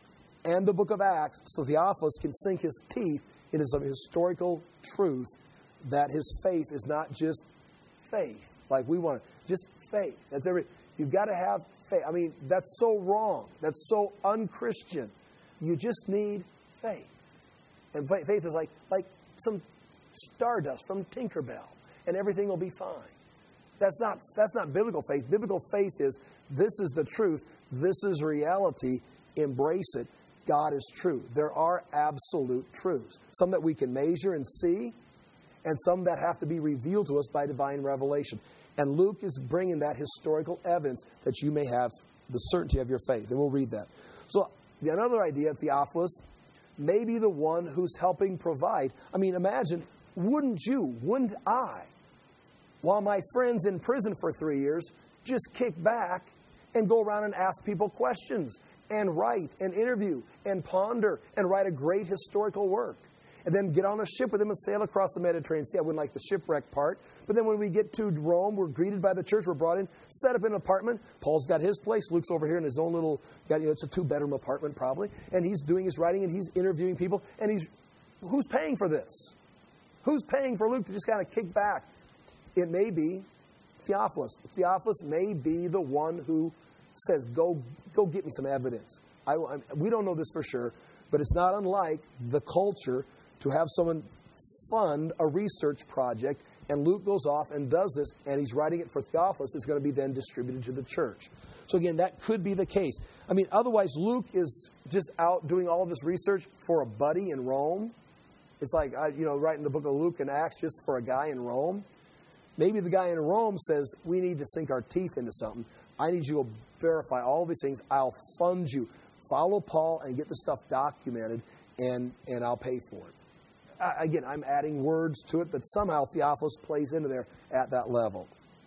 and the book of Acts so Theophilus can sink his teeth into some historical truth that his faith is not just faith, like we want it. Just faith. That's every. You've got to have faith. I mean, that's so wrong. That's so unchristian. You just need faith. And faith is like, like some stardust from Tinkerbell, and everything will be fine. That's not, that's not biblical faith. Biblical faith is, this is the truth. This is reality. Embrace it. God is true. There are absolute truths. Some that we can measure and see, and some that have to be revealed to us by divine revelation. And Luke is bringing that historical evidence that you may have the certainty of your faith. And we'll read that. So another idea, Theophilus may be the one who's helping provide. I mean, imagine, wouldn't you, wouldn't I, while my friend's in prison for three years, just kick back and go around and ask people questions and write and interview and ponder and write a great historical work. And then get on a ship with him and sail across the Mediterranean Sea. I wouldn't like the shipwreck part. But then when we get to Rome, we're greeted by the church. We're brought in, set up in an apartment. Paul's got his place. Luke's over here in his own little, got, you know, it's a two-bedroom apartment probably. And he's doing his writing and he's interviewing people. And he's, who's paying for this? Who's paying for Luke to just kind of kick back? It may be Theophilus. Theophilus may be the one who says, go, go get me some evidence. I, I, we don't know this for sure, but it's not unlike the culture to have someone fund a research project, and Luke goes off and does this, and he's writing it for Theophilus. It's going to be then distributed to the church. So again, that could be the case. I mean, otherwise, Luke is just out doing all of this research for a buddy in Rome. It's like, you know, writing the book of Luke and Acts just for a guy in Rome. Maybe the guy in Rome says, we need to sink our teeth into something. I need you to verify all these things. I'll fund you. Follow Paul and get the stuff documented, and, and I'll pay for it. Again, I'm adding words to it, but somehow Theophilus plays into there at that level.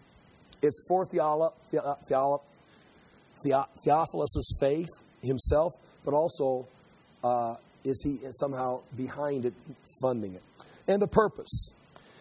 It's for Theolo, Theolo, Theo, Theophilus' faith himself, but also uh, is he somehow behind it, funding it. And the purpose,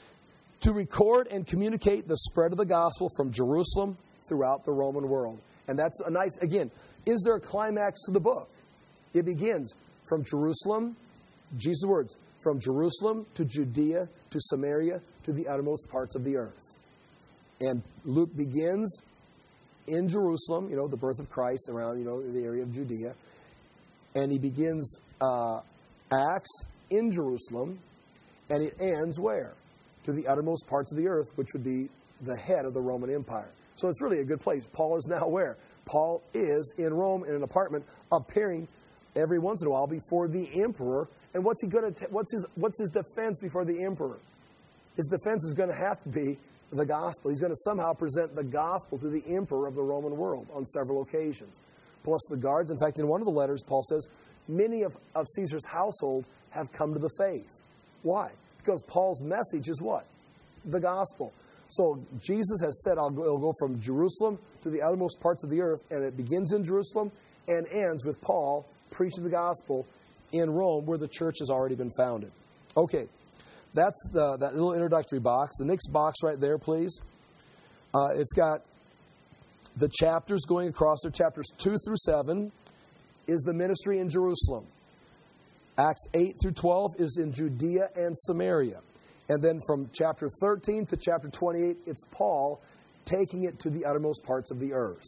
to record and communicate the spread of the gospel from Jerusalem throughout the Roman world. And that's a nice, again, is there a climax to the book? It begins from Jerusalem, Jesus' words, from Jerusalem to Judea to Samaria to the uttermost parts of the earth. And Luke begins in Jerusalem, you know, the birth of Christ around, you know, the area of Judea. And he begins uh, Acts in Jerusalem, and it ends where? To the uttermost parts of the earth, which would be the head of the Roman Empire. So it's really a good place. Paul is now where? Paul is in Rome in an apartment, appearing every once in a while before the emperor. And what's he going to? What's his? What's his defense before the emperor? His defense is going to have to be the gospel. He's going to somehow present the gospel to the emperor of the Roman world on several occasions. Plus the guards. In fact, in one of the letters, Paul says, many of, of Caesar's household have come to the faith. Why? Because Paul's message is what? The gospel. So Jesus has said, I'll go, it'll go from Jerusalem to the uttermost parts of the earth, and it begins in Jerusalem and ends with Paul preaching the gospel in Rome, where the church has already been founded. Okay, that's the, that little introductory box. The next box right there, please. Uh, it's got the chapters going across there. Chapters two through seven is the ministry in Jerusalem. Acts eight through twelve is in Judea and Samaria. And then from chapter thirteen to chapter twenty-eight, it's Paul taking it to the uttermost parts of the earth.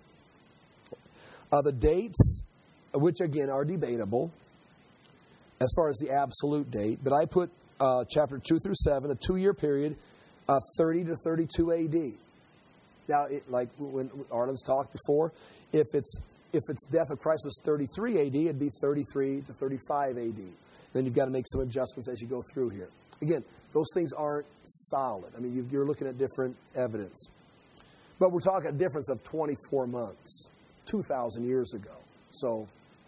Uh, the dates, which again are debatable, as far as the absolute date, but I put uh, chapter two through seven, a two-year period, uh, thirty to thirty-two A D. Now, it, like when Arlen's talked before, if it's if its death of Christ was thirty-three A D, it'd be thirty-three to thirty-five A D. Then you've got to make some adjustments as you go through here. Again, those things aren't solid. I mean, you, you're looking at different evidence. But we're talking a difference of twenty-four months, two thousand years ago. So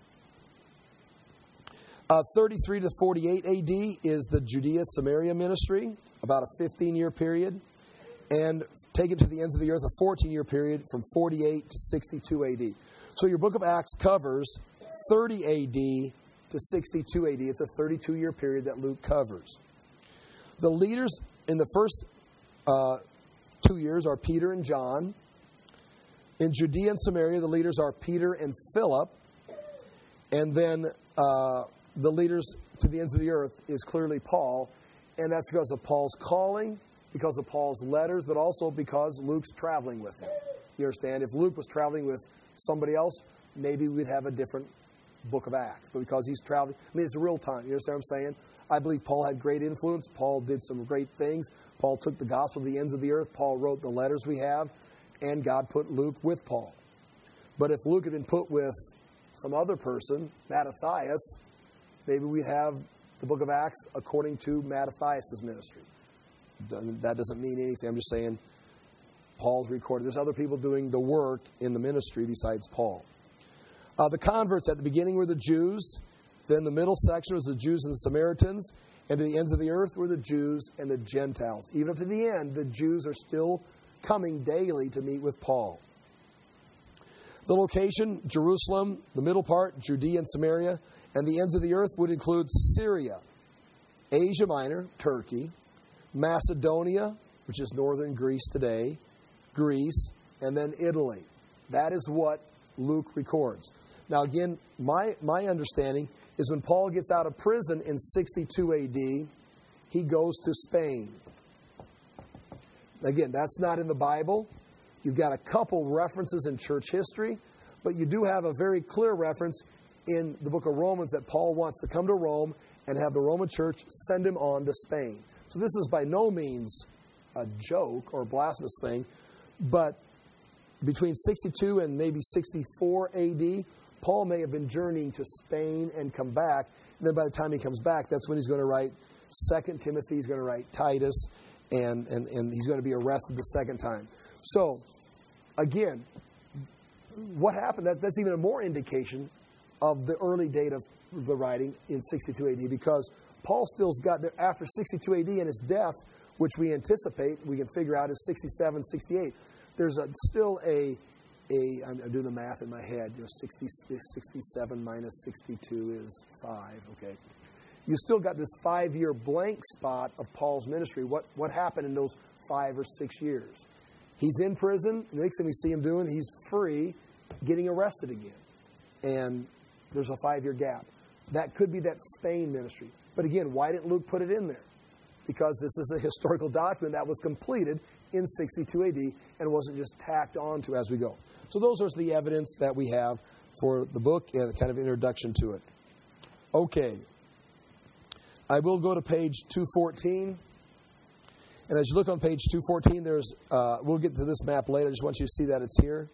Uh, thirty-three to forty-eight A D is the Judea-Samaria ministry, about a fifteen-year period. And take it to the ends of the earth, a fourteen-year period from forty-eight to sixty-two A D. So your book of Acts covers thirty A D to sixty-two A D. It's a thirty-two-year period that Luke covers. The leaders in the first uh, two years are Peter and John. In Judea and Samaria, the leaders are Peter and Philip. And then uh, the leaders to the ends of the earth is clearly Paul. And that's because of Paul's calling, because of Paul's letters, but also because Luke's traveling with him. You understand? If Luke was traveling with somebody else, maybe we'd have a different book of Acts. But because he's traveling, I mean, it's real time. You understand what I'm saying? I believe Paul had great influence. Paul did some great things. Paul took the gospel to the ends of the earth. Paul wrote the letters we have. And God put Luke with Paul. But if Luke had been put with some other person, Mattathias, maybe we have the book of Acts according to Mattathias' ministry. That doesn't mean anything. I'm just saying Paul's recorded. There's other people doing the work in the ministry besides Paul. Uh, the converts at the beginning were the Jews. Then the middle section was the Jews and the Samaritans. And to the ends of the earth were the Jews and the Gentiles. Even up to the end, the Jews are still coming daily to meet with Paul. The location, Jerusalem. The middle part, Judea and Samaria. And the ends of the earth would include Syria, Asia Minor, Turkey, Macedonia, which is northern Greece today, Greece, and then Italy. That is what Luke records. Now again, my, my understanding is when Paul gets out of prison in sixty-two A D, he goes to Spain. Again, that's not in the Bible. You've got a couple references in church history, but you do have a very clear reference in the book of Romans that Paul wants to come to Rome and have the Roman church send him on to Spain. So this is by no means a joke or a blasphemous thing, but between sixty-two and maybe sixty-four A D, Paul may have been journeying to Spain and come back. And then by the time he comes back, that's when he's going to write Second Timothy, he's going to write Titus, and, and, and he's going to be arrested the second time. So, again, what happened, that, that's even a more indication of the early date of the writing in sixty-two A D, because Paul still's got, there, after sixty-two A D and his death, which we anticipate, we can figure out is sixty-seven, sixty-eight, there's a, still a, a, I'm doing the math in my head, you know, sixty, sixty-seven minus sixty-two is five, okay. You still got this five-year blank spot of Paul's ministry. What, what happened in those five or six years? He's in prison. The next thing we see him doing, he's free, getting arrested again. And there's a five-year gap. That could be that Spain ministry. But again, why didn't Luke put it in there? Because this is a historical document that was completed in sixty-two A D and wasn't just tacked on to as we go. So those are the evidence that we have for the book and the kind of introduction to it. Okay. I will go to page two fourteen. And as you look on page two fourteen, there's, uh, we'll get to this map later. I just want you to see that it's here.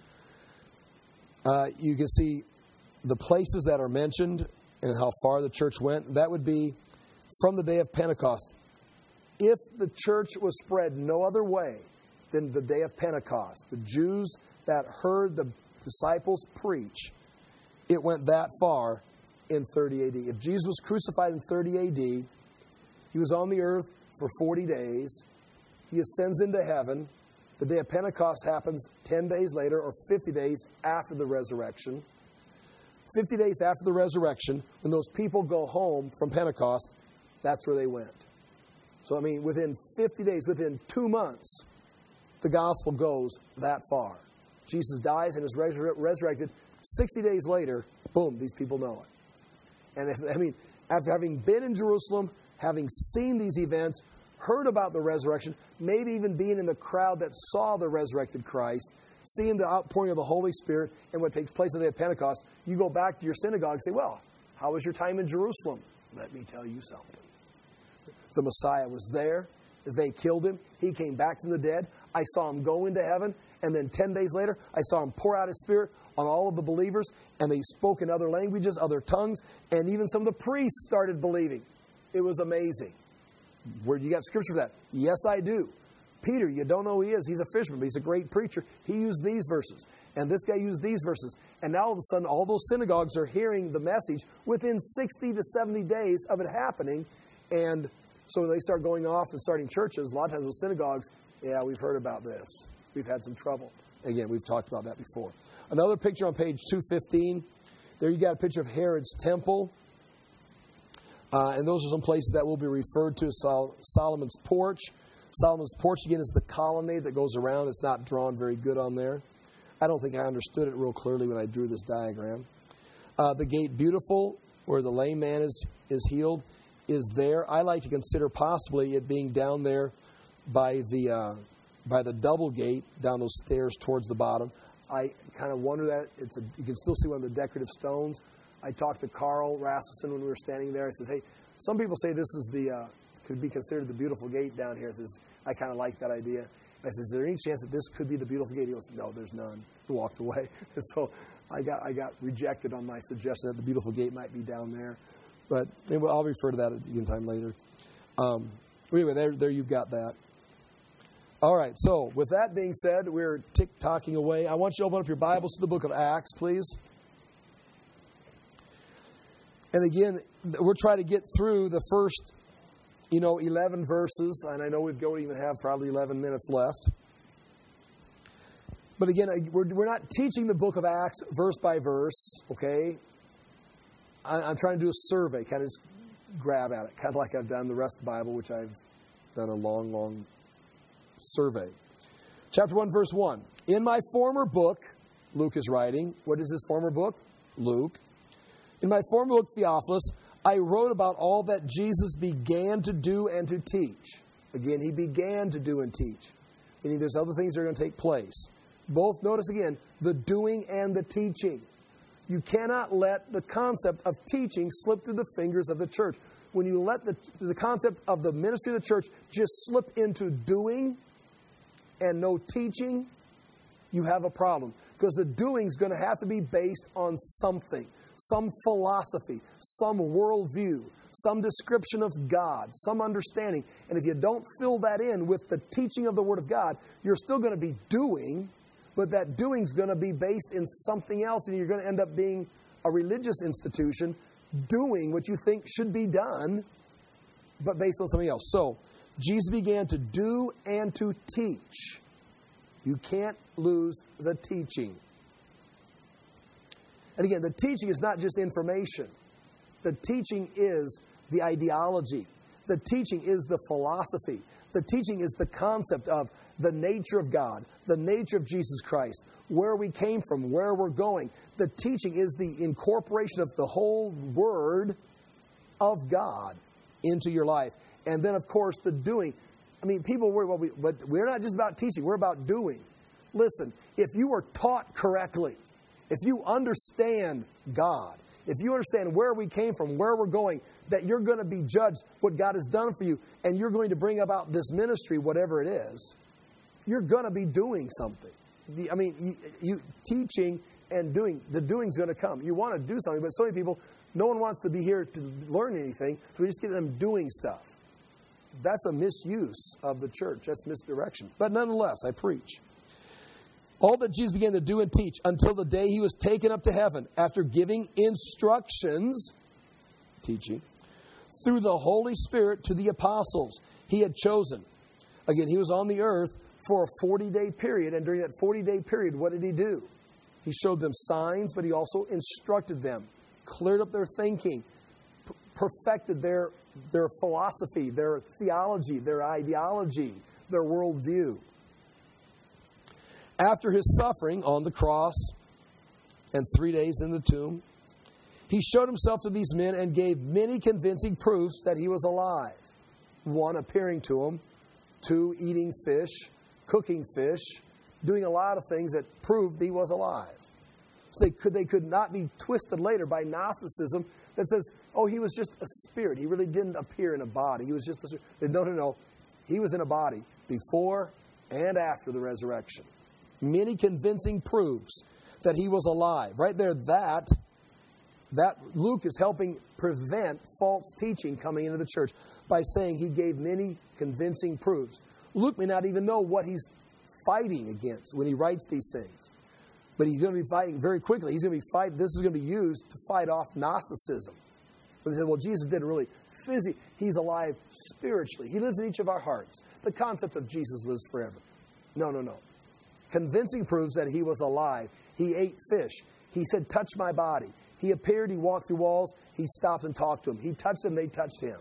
Uh, you can see the places that are mentioned and how far the church went. That would be from the day of Pentecost. If the church was spread no other way than the day of Pentecost, the Jews that heard the disciples preach, it went that far in thirty A D. If Jesus was crucified in thirty A D, he was on the earth for forty days. He ascends into heaven. The day of Pentecost happens ten days later or fifty days after the resurrection. fifty days after the resurrection, when those people go home from Pentecost, that's where they went. So, I mean, within fifty days, within two months, the gospel goes that far. Jesus dies and is resur- resurrected. sixty days later, boom, these people know it. And, if, I mean, after having been in Jerusalem, having seen these events, heard about the resurrection, maybe even being in the crowd that saw the resurrected Christ, seeing the outpouring of the Holy Spirit and what takes place on the day of Pentecost, you go back to your synagogue and say, well, how was your time in Jerusalem? Let me tell you something. The Messiah was there. They killed him. He came back from the dead. I saw him go into heaven. And then ten days later, I saw him pour out his Spirit on all of the believers. And they spoke in other languages, other tongues. And even some of the priests started believing. It was amazing. Where do you got scripture for that? Yes, I do. Peter, you don't know who he is. He's a fisherman, but he's a great preacher. He used these verses. And this guy used these verses. And now all of a sudden, all those synagogues are hearing the message within sixty to seventy days of it happening. And so they start going off and starting churches. A lot of times those synagogues, yeah, we've heard about this. We've had some trouble. Again, we've talked about that before. Another picture on page two fifteen. There you got a picture of Herod's temple. Uh, and those are some places that will be referred to as Sol- Solomon's porch. Solomon's porch, again, is the colonnade that goes around. It's not drawn very good on there. I don't think I understood it real clearly when I drew this diagram. Uh, the gate beautiful, where the lame man is, is healed, is there. I like to consider possibly it being down there by the uh, by the double gate, down those stairs towards the bottom. I kind of wonder that. It's a, you can still see one of the decorative stones. I talked to Carl Rasmussen when we were standing there. I says, hey, some people say this is the uh, could be considered the beautiful gate down here. I says, I kind of like that idea. And I said, is there any chance that this could be the beautiful gate? He goes, no, there's none. He walked away. And so I got I got rejected on my suggestion that the beautiful gate might be down there. But anyway, I'll refer to that at time later. Um, anyway, there, there you've got that. All right, so with that being said, we're tick-tocking away. I want you to open up your Bibles to the book of Acts, please. And again, we're trying to get through the first, you know, eleven verses. And I know we don't even have probably eleven minutes left. But again, we're, we're not teaching the book of Acts verse by verse, okay? I, I'm trying to do a survey, kind of just grab at it, kind of like I've done the rest of the Bible, which I've done a long, long survey. Chapter one, verse one. In my former book, Luke is writing. What is his former book? Luke. In my former book, Theophilus, I wrote about all that Jesus began to do and to teach. Again, he began to do and teach. Meaning there's other things that are going to take place. Both, notice again, the doing and the teaching. You cannot let the concept of teaching slip through the fingers of the church. When you let the, the concept of the ministry of the church just slip into doing and no teaching, you have a problem. Because the doing is going to have to be based on something, some philosophy, some worldview, some description of God, some understanding. And if you don't fill that in with the teaching of the Word of God, you're still going to be doing, but that doing is going to be based in something else, and you're going to end up being a religious institution doing what you think should be done, but based on something else. So, Jesus began to do and to teach. You can't lose the teaching. And again, the teaching is not just information. The teaching is the ideology. The teaching is the philosophy. The teaching is the concept of the nature of God, the nature of Jesus Christ, where we came from, where we're going. The teaching is the incorporation of the whole Word of God into your life. And then, of course, the doing. I mean, people worry, well, we, but we're not just about teaching, we're about doing. Listen, if you are taught correctly, if you understand God, if you understand where we came from, where we're going, that you're going to be judged what God has done for you, and you're going to bring about this ministry, whatever it is, you're going to be doing something. The, I mean, you, you teaching and doing, the doing's going to come. You want to do something, but so many people, no one wants to be here to learn anything, so we just get them doing stuff. That's a misuse of the church. That's misdirection. But nonetheless, I preach. All that Jesus began to do and teach until the day he was taken up to heaven after giving instructions, teaching, through the Holy Spirit to the apostles he had chosen. Again, he was on the earth for a forty-day period, and during that forty-day period, what did he do? He showed them signs, but he also instructed them, cleared up their thinking, p- perfected their, their philosophy, their theology, their ideology, their worldview. After his suffering on the cross and three days in the tomb, he showed himself to these men and gave many convincing proofs that he was alive. One, appearing to them. Two, eating fish, cooking fish, doing a lot of things that proved he was alive. So they could, they could not be twisted later by Gnosticism that says, oh, he was just a spirit. He really didn't appear in a body. He was just a spirit. No, no, no. He was in a body before and after the resurrection. Many convincing proofs that he was alive. Right there, that, that Luke is helping prevent false teaching coming into the church by saying he gave many convincing proofs. Luke may not even know what he's fighting against when he writes these things. But he's going to be fighting very quickly. He's going to be fighting. This is going to be used to fight off Gnosticism. But they said, well, Jesus didn't really physically. He's alive spiritually. He lives in each of our hearts. The concept of Jesus lives forever. No, no, no. Convincing proofs that he was alive. He ate fish. He said, touch my body. He appeared. He walked through walls. He stopped and talked to them. He touched them. They touched him.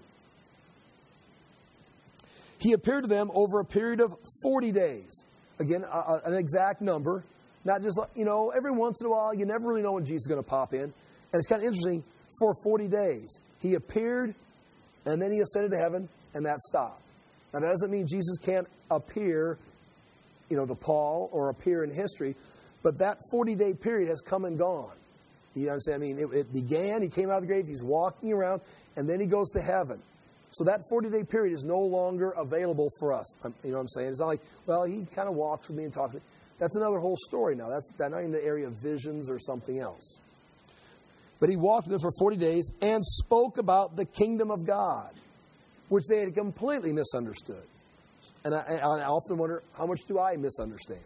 He appeared to them over a period of forty days. Again, uh, an exact number. Not just, you know, every once in a while, you never really know when Jesus is going to pop in. And it's kind of interesting, for forty days, he appeared, and then he ascended to heaven, and that stopped. Now, that doesn't mean Jesus can't appear, you know, to Paul or appear in history, but that forty-day period has come and gone. You understand? I mean, it, it began, he came out of the grave, he's walking around, and then he goes to heaven. So that forty-day period is no longer available for us. You know what I'm saying? It's not like, well, he kind of walks with me and talks with me. That's another whole story now. That's, that's not in the area of visions or something else. But he walked with them for forty days and spoke about the kingdom of God, which they had completely misunderstood. And I, I often wonder, how much do I misunderstand?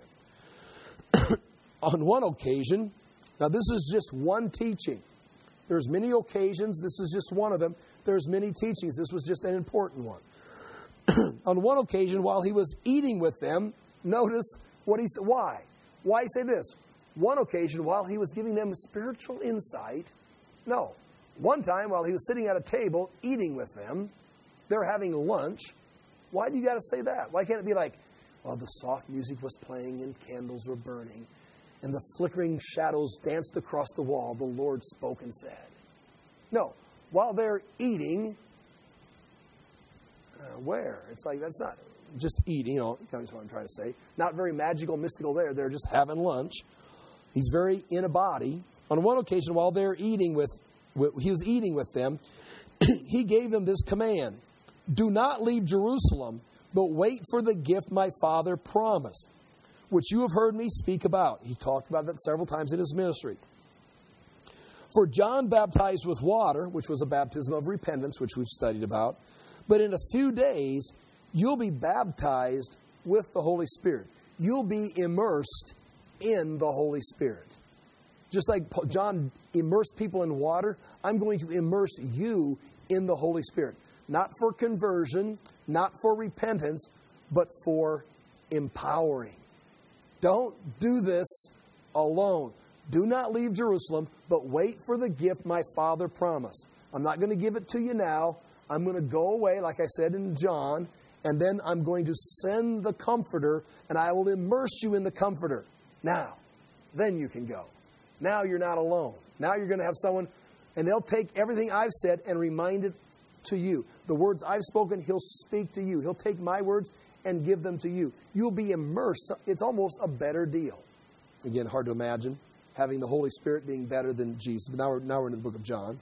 On one occasion, now this is just one teaching. There's many occasions. This is just one of them. There's many teachings. This was just an important one. On one occasion, while he was eating with them, notice what he said. Why? Why say this? One occasion, while he was giving them spiritual insight. No. One time, while he was sitting at a table eating with them, they're having lunch. Why do you got to say that? Why can't it be like, well, the soft music was playing and candles were burning, and the flickering shadows danced across the wall. The Lord spoke and said. No. While they're eating, uh, where? It's like, that's not just eating, you know, that's what I'm trying to say. Not very magical, mystical there. They're just having lunch. He's very in a body. On one occasion, while they're eating with, with he was eating with them, he gave them this command. Do not leave Jerusalem, but wait for the gift my Father promised, which you have heard me speak about. He talked about that several times in his ministry. For John baptized with water, which was a baptism of repentance, which we've studied about. But in a few days, you'll be baptized with the Holy Spirit. You'll be immersed in the Holy Spirit. Just like John immersed people in water, I'm going to immerse you in the Holy Spirit. Not for conversion, not for repentance, but for empowering. Don't do this alone. Do not leave Jerusalem, but wait for the gift my Father promised. I'm not going to give it to you now. I'm going to go away, like I said in John, and then I'm going to send the Comforter, and I will immerse you in the Comforter. Now, then you can go. Now you're not alone. Now you're going to have someone, and they'll take everything I've said and remind it to you. The words I've spoken, he'll speak to you. He'll take my words and give them to you. You'll be immersed. It's almost a better deal. Again, hard to imagine having the Holy Spirit being better than Jesus. But now we're, now we're in the book of John.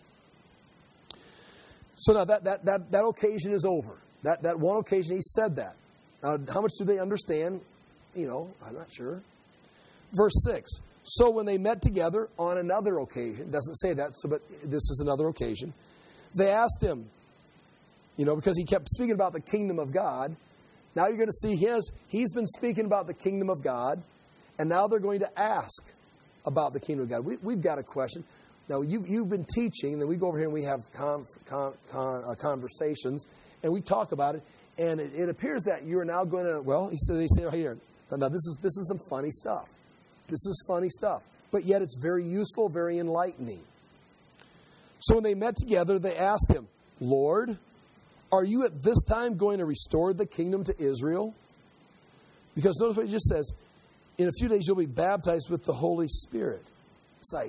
So now that, that, that, that occasion is over. That, that one occasion he said that. Now, how much do they understand? You know, I'm not sure. Verse six. So when they met together on another occasion, doesn't say that, so but this is another occasion, they asked him, you know, because he kept speaking about the kingdom of God. Now you're going to see his, he's been speaking about the kingdom of God, and now they're going to ask about the kingdom of God. We, we've got a question. Now, you, you've been teaching, and then we go over here and we have con, con, con, uh, conversations, and we talk about it, and it, it appears that you're now going to, well, he said, they say right here, now this is, this is some funny stuff. This is funny stuff, but yet it's very useful, very enlightening. So when they met together, they asked him, Lord, are you at this time going to restore the kingdom to Israel? Because notice what he just says, in a few days you'll be baptized with the Holy Spirit. It's like,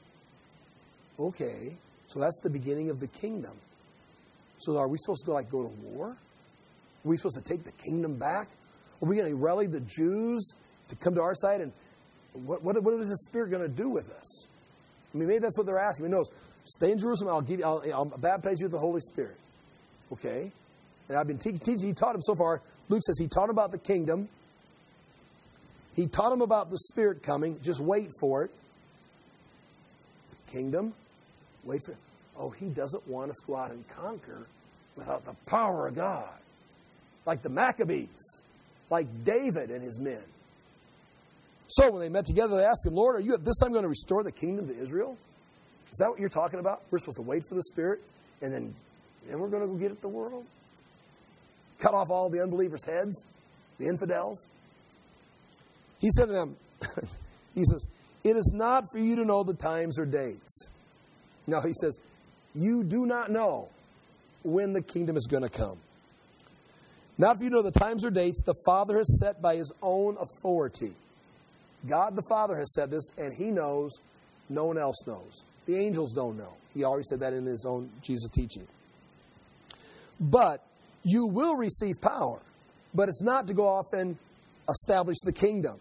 okay, so that's the beginning of the kingdom. So are we supposed to go like go to war? Are we supposed to take the kingdom back? Are we going to rally the Jews to come to our side? And what, what, what is the Spirit going to do with us? I mean, maybe that's what they're asking. He knows, stay in Jerusalem, I'll give you, I'll, I'll baptize you with the Holy Spirit. Okay. And I've been te- teaching, he taught him so far, Luke says he taught him about the kingdom. He taught him about the Spirit coming. Just wait for it. The kingdom, wait for it. Oh, he doesn't want us to go out and conquer without the power of God. Like the Maccabees. Like David and his men. So when they met together, they asked him, Lord, are you at this time going to restore the kingdom to Israel? Is that what you're talking about? We're supposed to wait for the Spirit, and then, then we're going to go get at the world? Cut off all the unbelievers' heads? The infidels? He said to them, he says, it is not for you to know the times or dates. No, he says, you do not know when the kingdom is going to come. Not for you to know the times or dates the Father has set by his own authority. God the Father has said this, and He knows, no one else knows. The angels don't know. He already said that in His own Jesus teaching. But you will receive power. But it's not to go off and establish the kingdom.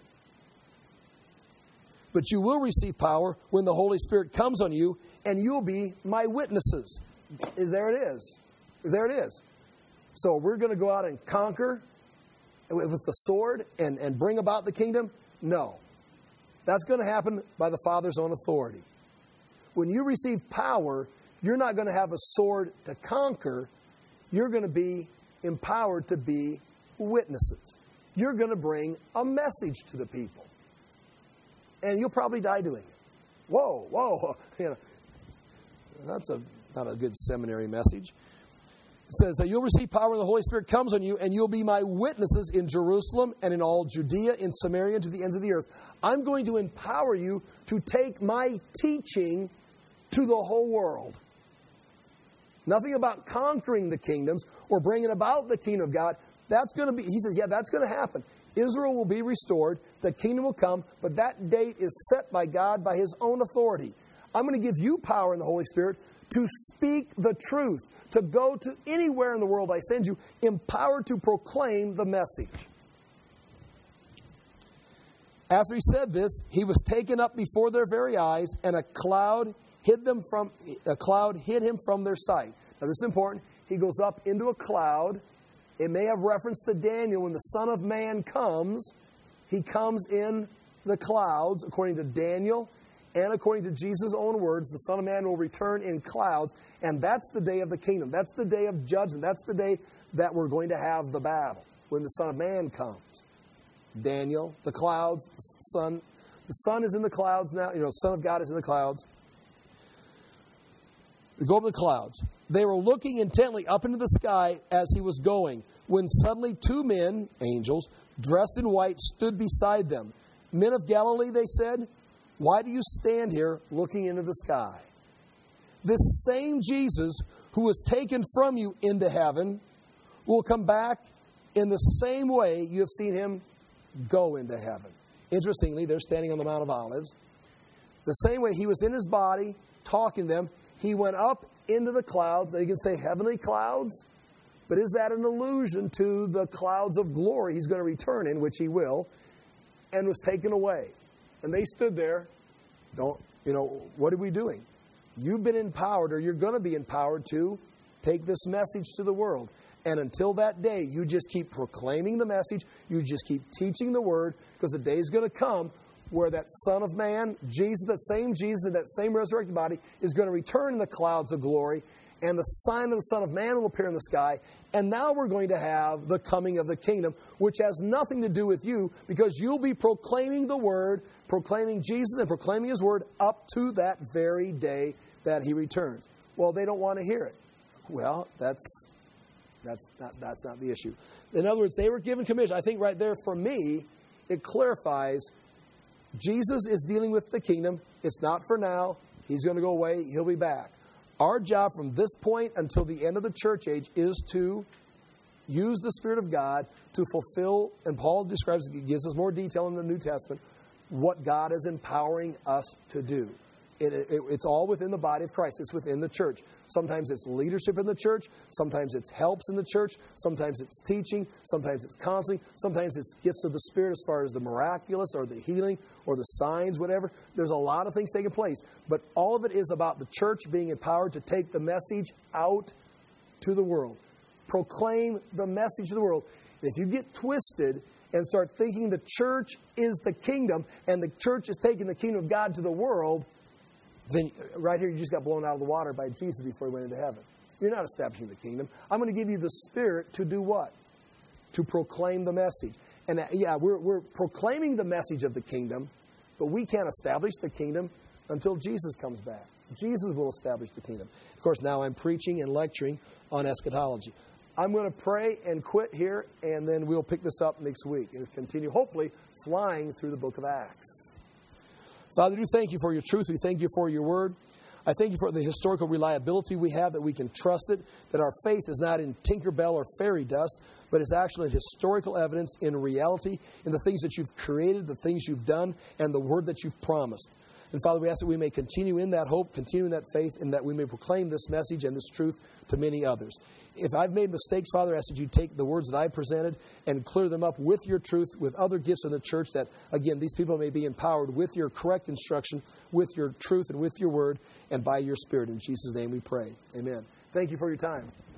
But you will receive power when the Holy Spirit comes on you, and you'll be my witnesses. There it is. There it is. So we're going to go out and conquer with the sword and, and bring about the kingdom? No. That's going to happen by the Father's own authority. When you receive power, you're not going to have a sword to conquer. You're going to be empowered to be witnesses. You're going to bring a message to the people. And you'll probably die doing it. Whoa, whoa. You know, that's a, not a good seminary message. It says that you'll receive power when the Holy Spirit comes on you, and you'll be my witnesses in Jerusalem and in all Judea, in Samaria, and to the ends of the earth. I'm going to empower you to take my teaching to the whole world. Nothing about conquering the kingdoms or bringing about the kingdom of God. That's going to be, he says, yeah, that's going to happen. Israel will be restored. The kingdom will come. But that date is set by God by His own authority. I'm going to give you power in the Holy Spirit to speak the truth, to go to anywhere in the world I send you, empowered to proclaim the message. After he said this, he was taken up before their very eyes, and a cloud hid them from a cloud hid him from their sight. Now this is important. He goes up into a cloud. It may have reference to Daniel when the Son of Man comes. He comes in the clouds, according to Daniel, and according to Jesus' own words, the Son of Man will return in clouds, and that's the day of the kingdom. That's the day of judgment. That's the day that we're going to have the battle, when the Son of Man comes. Daniel, the clouds, the sun. The sun is in the clouds now. You know, Son of God is in the clouds. They go up in the clouds. They were looking intently up into the sky as he was going, when suddenly two men, angels, dressed in white, stood beside them. Men of Galilee, they said, why do you stand here looking into the sky? This same Jesus who was taken from you into heaven will come back in the same way you have seen him go into heaven. Interestingly, they're standing on the Mount of Olives. The same way he was in his body, talking to them, he went up into the clouds. Now you can say heavenly clouds, but is that an allusion to the clouds of glory he's going to return in, which he will, and was taken away? And they stood there. Don't, you know, what are we doing? You've been empowered, or you're going to be empowered to take this message to the world. And until that day, you just keep proclaiming the message. You just keep teaching the word, because the day is going to come where that Son of Man, Jesus, that same Jesus in that same resurrected body, is going to return in the clouds of glory, and the sign of the Son of Man will appear in the sky. And now we're going to have the coming of the kingdom, which has nothing to do with you, because you'll be proclaiming the word, proclaiming Jesus and proclaiming his word up to that very day that he returns. Well, they don't want to hear it. Well, that's that's not that's not the issue. In other words, they were given commission. I think right there for me, it clarifies Jesus is dealing with the kingdom. It's not for now. He's going to go away. He'll be back. Our job from this point until the end of the church age is to use the Spirit of God to fulfill, and Paul describes, gives us more detail in the New Testament, what God is empowering us to do. It, it, it's all within the body of Christ. It's within the church. Sometimes it's leadership in the church. Sometimes it's helps in the church. Sometimes it's teaching. Sometimes it's counseling. Sometimes it's gifts of the Spirit as far as the miraculous or the healing or the signs, whatever. There's a lot of things taking place. But all of it is about the church being empowered to take the message out to the world. Proclaim the message to the world. And if you get twisted and start thinking the church is the kingdom and the church is taking the kingdom of God to the world, then right here you just got blown out of the water by Jesus before he went into heaven. You're not establishing the kingdom. I'm going to give you the Spirit to do what? To proclaim the message. And uh, yeah, we're, we're proclaiming the message of the kingdom, but we can't establish the kingdom until Jesus comes back. Jesus will establish the kingdom. Of course, now I'm preaching and lecturing on eschatology. I'm going to pray and quit here, and then we'll pick this up next week and continue, hopefully, flying through the book of Acts. Father, we thank you for your truth. We thank you for your word. I thank you for the historical reliability we have, that we can trust it, that our faith is not in Tinkerbell or fairy dust, but is actually in historical evidence, in reality, in the things that you've created, the things you've done, and the word that you've promised. And Father, we ask that we may continue in that hope, continue in that faith, and that we may proclaim this message and this truth to many others. If I've made mistakes, Father, I ask that you take the words that I presented and clear them up with your truth, with other gifts of the church, that, again, these people may be empowered with your correct instruction, with your truth and with your word, and by your Spirit. In Jesus' name we pray. Amen. Thank you for your time.